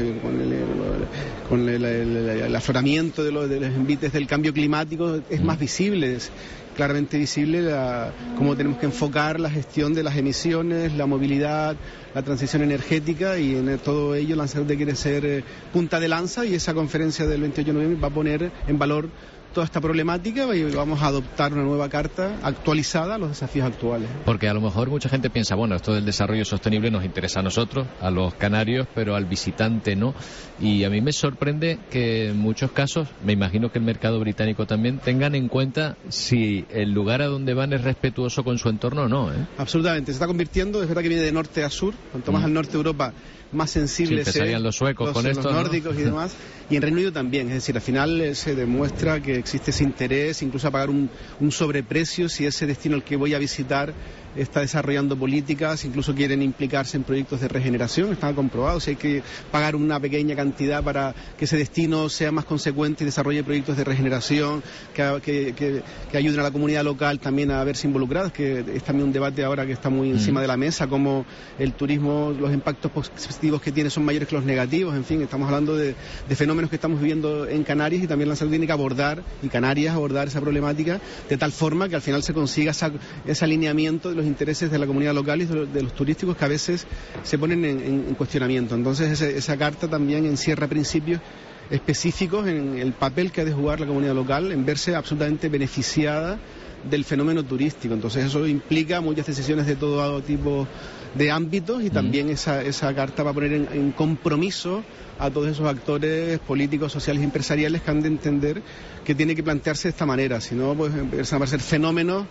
con el afloramiento de los envites del cambio climático es más visible, claramente visible cómo tenemos que enfocar la gestión de las emisiones, la movilidad, la transición energética, y en todo ello Lanzarote quiere ser punta de lanza, y esa conferencia del 28 de noviembre va a poner en valor toda esta problemática, y vamos a adoptar una nueva carta actualizada a los desafíos actuales. Porque a lo mejor mucha gente piensa, bueno, esto del desarrollo sostenible nos interesa a nosotros, a los canarios, pero al visitante no. Y a mí me sorprende que en muchos casos, me imagino que el mercado británico también, tengan en cuenta si el lugar a donde van es respetuoso con su entorno o no. Absolutamente, se está convirtiendo, es verdad que viene de norte a sur, cuanto más al norte de Europa, más sensibles empezarían los suecos con esto, los nórdicos, ¿no? Y demás, y en Reino Unido también, es decir, al final se demuestra que existe ese interés, incluso a pagar un sobreprecio si ese destino al que voy a visitar está desarrollando políticas, incluso quieren implicarse en proyectos de regeneración, está comprobado, si hay que pagar una pequeña cantidad para que ese destino sea más consecuente y desarrolle proyectos de regeneración que ayuden a la comunidad local también a verse involucradas, que es también un debate ahora que está muy encima de la mesa, como el turismo, los impactos positivos que tiene son mayores que los negativos, en fin, estamos hablando de fenómenos que estamos viviendo en Canarias, y también Lanzarote tiene que abordar esa problemática de tal forma que al final se consiga ese alineamiento de los intereses de la comunidad local y de los turísticos que a veces se ponen en cuestionamiento. Entonces esa carta también encierra principios específicos en el papel que ha de jugar la comunidad local en verse absolutamente beneficiada del fenómeno turístico. Entonces eso implica muchas decisiones de todo tipo de ámbitos, y también esa carta va a poner en compromiso a todos esos actores políticos, sociales y empresariales que han de entender que tiene que plantearse de esta manera, si no pues empiezan a aparecer fenómenos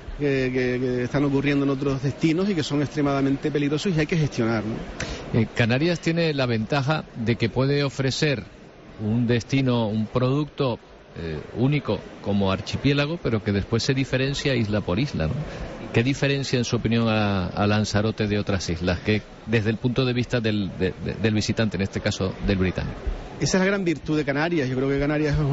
que están ocurriendo en otros destinos y que son extremadamente peligrosos y hay que gestionar, ¿no? Canarias tiene la ventaja de que puede ofrecer un destino, un producto único como archipiélago, pero que después se diferencia isla por isla, ¿no? ¿Qué diferencia, en su opinión, a Lanzarote de otras islas, que desde el punto de vista del visitante, en este caso del británico? Esa es la gran virtud de Canarias. Yo creo que Canarias es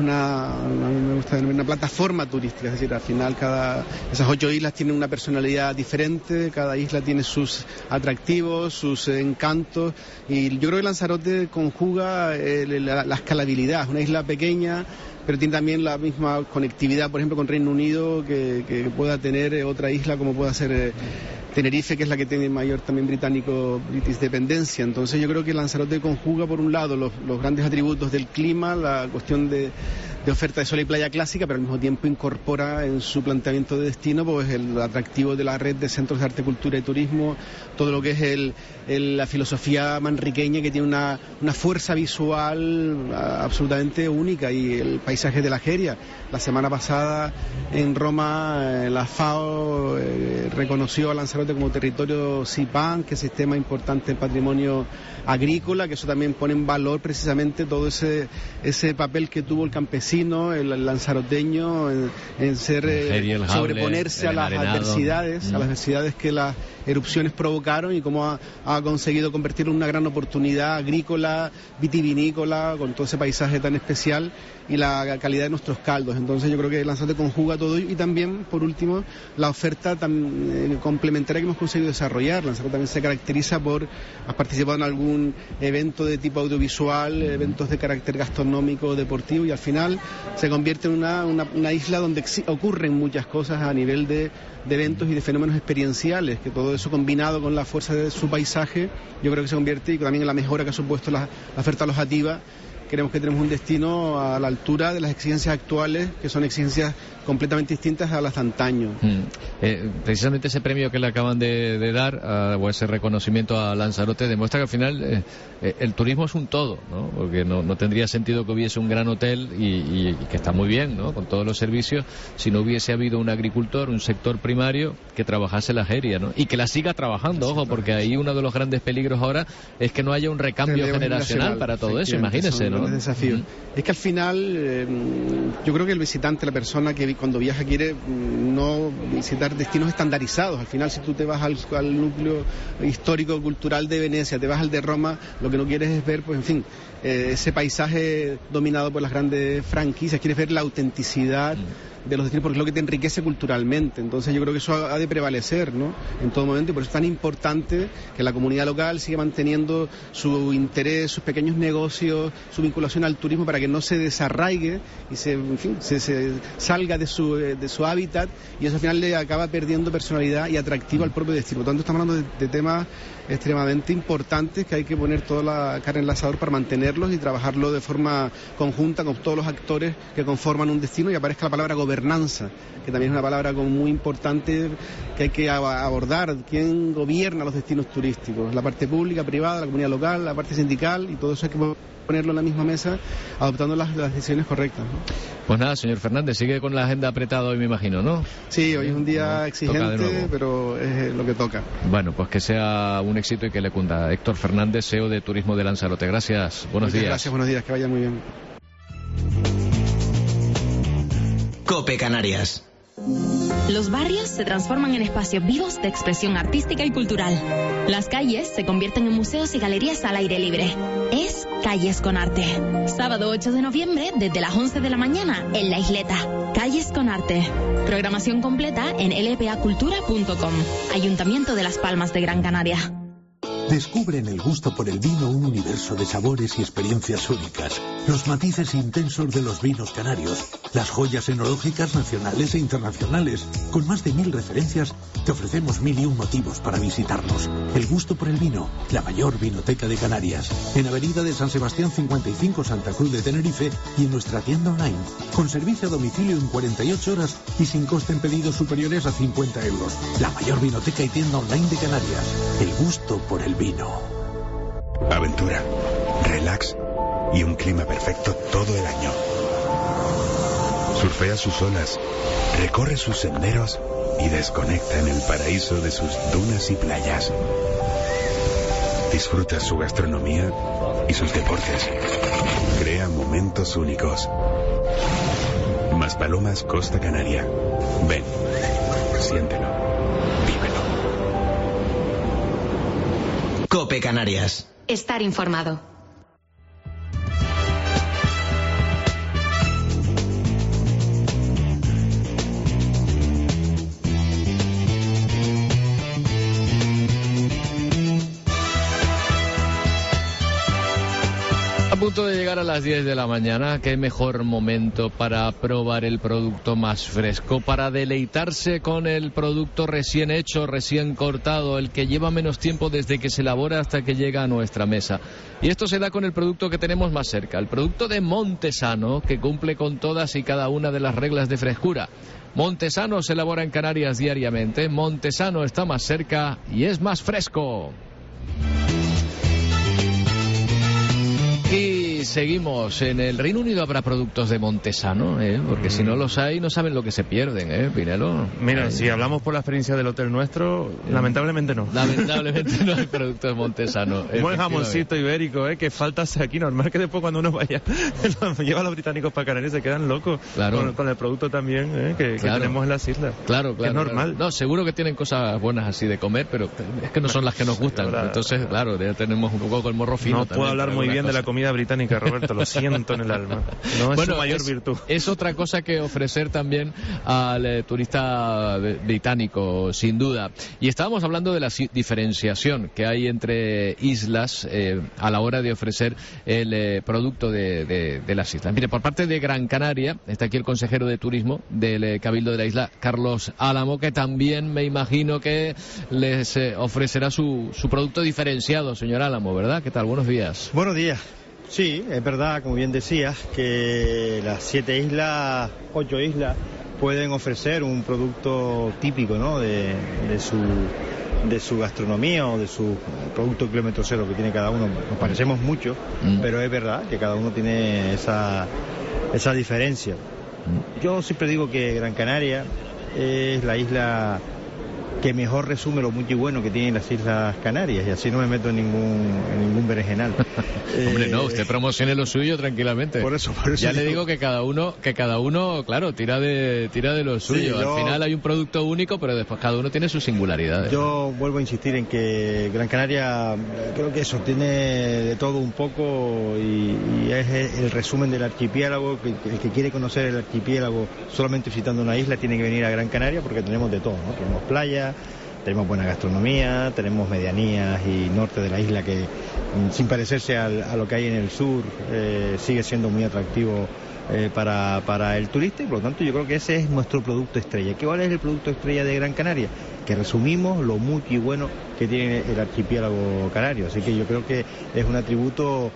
una plataforma turística, es decir, al final esas 8 islas tienen una personalidad diferente, cada isla tiene sus atractivos, sus encantos, y yo creo que Lanzarote conjuga la escalabilidad. Es una isla pequeña, pero tiene también la misma conectividad, por ejemplo, con Reino Unido que pueda tener otra isla como pueda ser Tenerife, que es la que tiene mayor también British dependencia. Entonces yo creo que Lanzarote conjuga por un lado los grandes atributos del clima, la cuestión de oferta de sol y playa clásica, pero al mismo tiempo incorpora en su planteamiento de destino pues el atractivo de la red de centros de arte, cultura y turismo, todo lo que es la filosofía manriqueña, que tiene una fuerza visual absolutamente única, y el paisaje de la Jeria. La semana pasada en Roma la FAO reconoció a Lanzarote Lanzarote como territorio CIPAN, que es sistema importante del patrimonio agrícola, que eso también pone en valor precisamente todo ese papel que tuvo el campesino, el lanzaroteño, en sobreponerse a las adversidades que las erupciones provocaron, y cómo ha conseguido convertirlo en una gran oportunidad agrícola, vitivinícola, con todo ese paisaje tan especial y la calidad de nuestros caldos. Entonces yo creo que Lanzarote conjuga todo, y también, por último, la oferta complementaria que hemos conseguido desarrollar. Lanzarote también se caracteriza por haber participado en algún evento de tipo audiovisual, eventos de carácter gastronómico, deportivo, y al final se convierte en una isla donde ocurren muchas cosas a nivel de eventos y de fenómenos experienciales, que todo eso combinado con la fuerza de su paisaje, yo creo que se convierte, y también en la mejora que ha supuesto la oferta alojativa. Creemos que tenemos un destino a la altura de las exigencias actuales, que son exigencias completamente distintas a las de antaño. Precisamente ese premio que le acaban de dar, o ese reconocimiento a Lanzarote, demuestra que al final el turismo es un todo, ¿no? Porque no tendría sentido que hubiese un gran hotel y que está muy bien, ¿no?, con todos los servicios, si no hubiese habido un agricultor, un sector primario que trabajase la feria, ¿no? Y que la siga trabajando, ojo, porque ahí uno de los grandes peligros ahora es que no haya un recambio generacional para todo eso, imagínese, ¿no? Desafío. Es que al final yo creo que el visitante, la persona que cuando viaja quiere no visitar destinos estandarizados. Al final, si tú te vas al núcleo histórico cultural de Venecia, te vas al de Roma, lo que no quieres es ver, pues en fin, ese paisaje dominado por las grandes franquicias. Quieres ver la autenticidad de los destinos, porque es lo que te enriquece culturalmente. Entonces yo creo que eso ha de prevalecer, ¿no?, en todo momento, y por eso es tan importante que la comunidad local siga manteniendo su interés, sus pequeños negocios, su vinculación al turismo, para que no se desarraigue y se salga de su hábitat, y eso al final le acaba perdiendo personalidad y atractivo al propio destino. Por lo tanto, estamos hablando de temas extremadamente importantes que hay que poner toda la carne en el asador para mantenerlos y trabajarlo de forma conjunta con todos los actores que conforman un destino, y aparezca la palabra gobernanza, que también es una palabra como muy importante que hay que abordar. ¿Quién gobierna los destinos turísticos? La parte pública, privada, la comunidad local, la parte sindical, y todo eso hay que ponerlo en la misma mesa, adoptando las decisiones correctas, ¿no? Pues nada, señor Fernández, sigue con la agenda apretada hoy, me imagino, ¿no? Sí, hoy es un día exigente, pero es lo que toca. Bueno, pues que sea un éxito y que le cunda. Héctor Fernández, CEO de Turismo de Lanzarote. Gracias, buenos días. Gracias, buenos días, que vaya muy bien. COPE Canarias. Los barrios se transforman en espacios vivos de expresión artística y cultural. Las calles se convierten en museos y galerías al aire libre. Es Calles con Arte. Sábado 8 de noviembre, desde las 11 de la mañana, en La Isleta. Calles con Arte. Programación completa en lpacultura.com. Ayuntamiento de Las Palmas de Gran Canaria. Descubre en el gusto por el vino un universo de sabores y experiencias únicas, los matices intensos de los vinos canarios, las joyas enológicas nacionales e internacionales. Con más de 1000 referencias, te ofrecemos 1001 motivos para visitarnos. El gusto por el vino, la mayor vinoteca de Canarias. En Avenida de San Sebastián 55, Santa Cruz de Tenerife, y en nuestra tienda online, con servicio a domicilio en 48 horas y sin coste en pedidos superiores a 50 euros. La mayor vinoteca y tienda online de Canarias. El gusto por el vino. Aventura, relax y un clima perfecto todo el año. Surfea sus olas, recorre sus senderos y desconecta en el paraíso de sus dunas y playas. Disfruta su gastronomía y sus deportes. Crea momentos únicos. Maspalomas Costa Canaria. Ven, siéntelo, vívelo. COPE Canarias. Estar informado. A punto de llegar a las 10 de la mañana, qué mejor momento para probar el producto más fresco, para deleitarse con el producto recién hecho, recién cortado, el que lleva menos tiempo desde que se elabora hasta que llega a nuestra mesa. Y esto se da con el producto que tenemos más cerca, el producto de Montesano, que cumple con todas y cada una de las reglas de frescura. Montesano se elabora en Canarias diariamente, Montesano está más cerca y es más fresco. Y seguimos. En el Reino Unido habrá productos de Montesano, porque si no los hay, no saben lo que se pierden, Pinelo. Mira, si hablamos por la experiencia del hotel nuestro, lamentablemente no. Lamentablemente no hay productos Montesano. Buen jamoncito ibérico, que falta aquí. Normal que después cuando uno vaya, lleva a los británicos para Canarias, se quedan locos con el producto también que tenemos en las islas. Claro. Es normal. No, seguro que tienen cosas buenas así de comer, pero es que no son las que nos gustan. Entonces, claro, ya tenemos un poco el morro fino. No puedo hablar muy bien de la comida británica, Roberto, lo siento en el alma. No es su mayor virtud. Es otra cosa que ofrecer también al turista británico, sin duda. Y estábamos hablando de la diferenciación que hay entre islas a la hora de ofrecer el producto de las islas. Mire, por parte de Gran Canaria, está aquí el consejero de turismo del Cabildo de la isla, Carlos Álamo, que también me imagino que les ofrecerá su producto diferenciado, señor Álamo, ¿verdad? ¿Qué tal? Buenos días. Buenos días. Sí, es verdad, como bien decías, que las 7 islas, 8 islas, pueden ofrecer un producto típico, ¿no?, de su gastronomía o de su producto kilómetro cero que tiene cada uno. Nos parecemos mucho, pero es verdad que cada uno tiene esa diferencia. Yo siempre digo que Gran Canaria es la isla que mejor resume lo mucho y bueno que tienen las Islas Canarias, y así no me meto en ningún berenjenal. Hombre, no, usted promocione lo suyo tranquilamente. Por eso ya le digo que cada uno, claro, tira de lo suyo. Al final hay un producto único, pero después cada uno tiene sus singularidades. Yo vuelvo a insistir en que Gran Canaria, creo que eso, tiene de todo un poco, y es el resumen del archipiélago. El que quiere conocer el archipiélago solamente visitando una isla tiene que venir a Gran Canaria, porque tenemos de todo, ¿no? Tenemos playa, tenemos buena gastronomía, tenemos medianías y norte de la isla que, sin parecerse a lo que hay en el sur, sigue siendo muy atractivo para el turista, y por lo tanto yo creo que ese es nuestro producto estrella. ¿Cuál es el producto estrella de Gran Canaria? Que resumimos lo mucho y bueno que tiene el archipiélago canario. Así que yo creo que es un atributo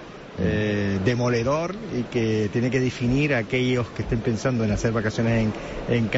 demoledor y que tiene que definir a aquellos que estén pensando en hacer vacaciones en Canarias.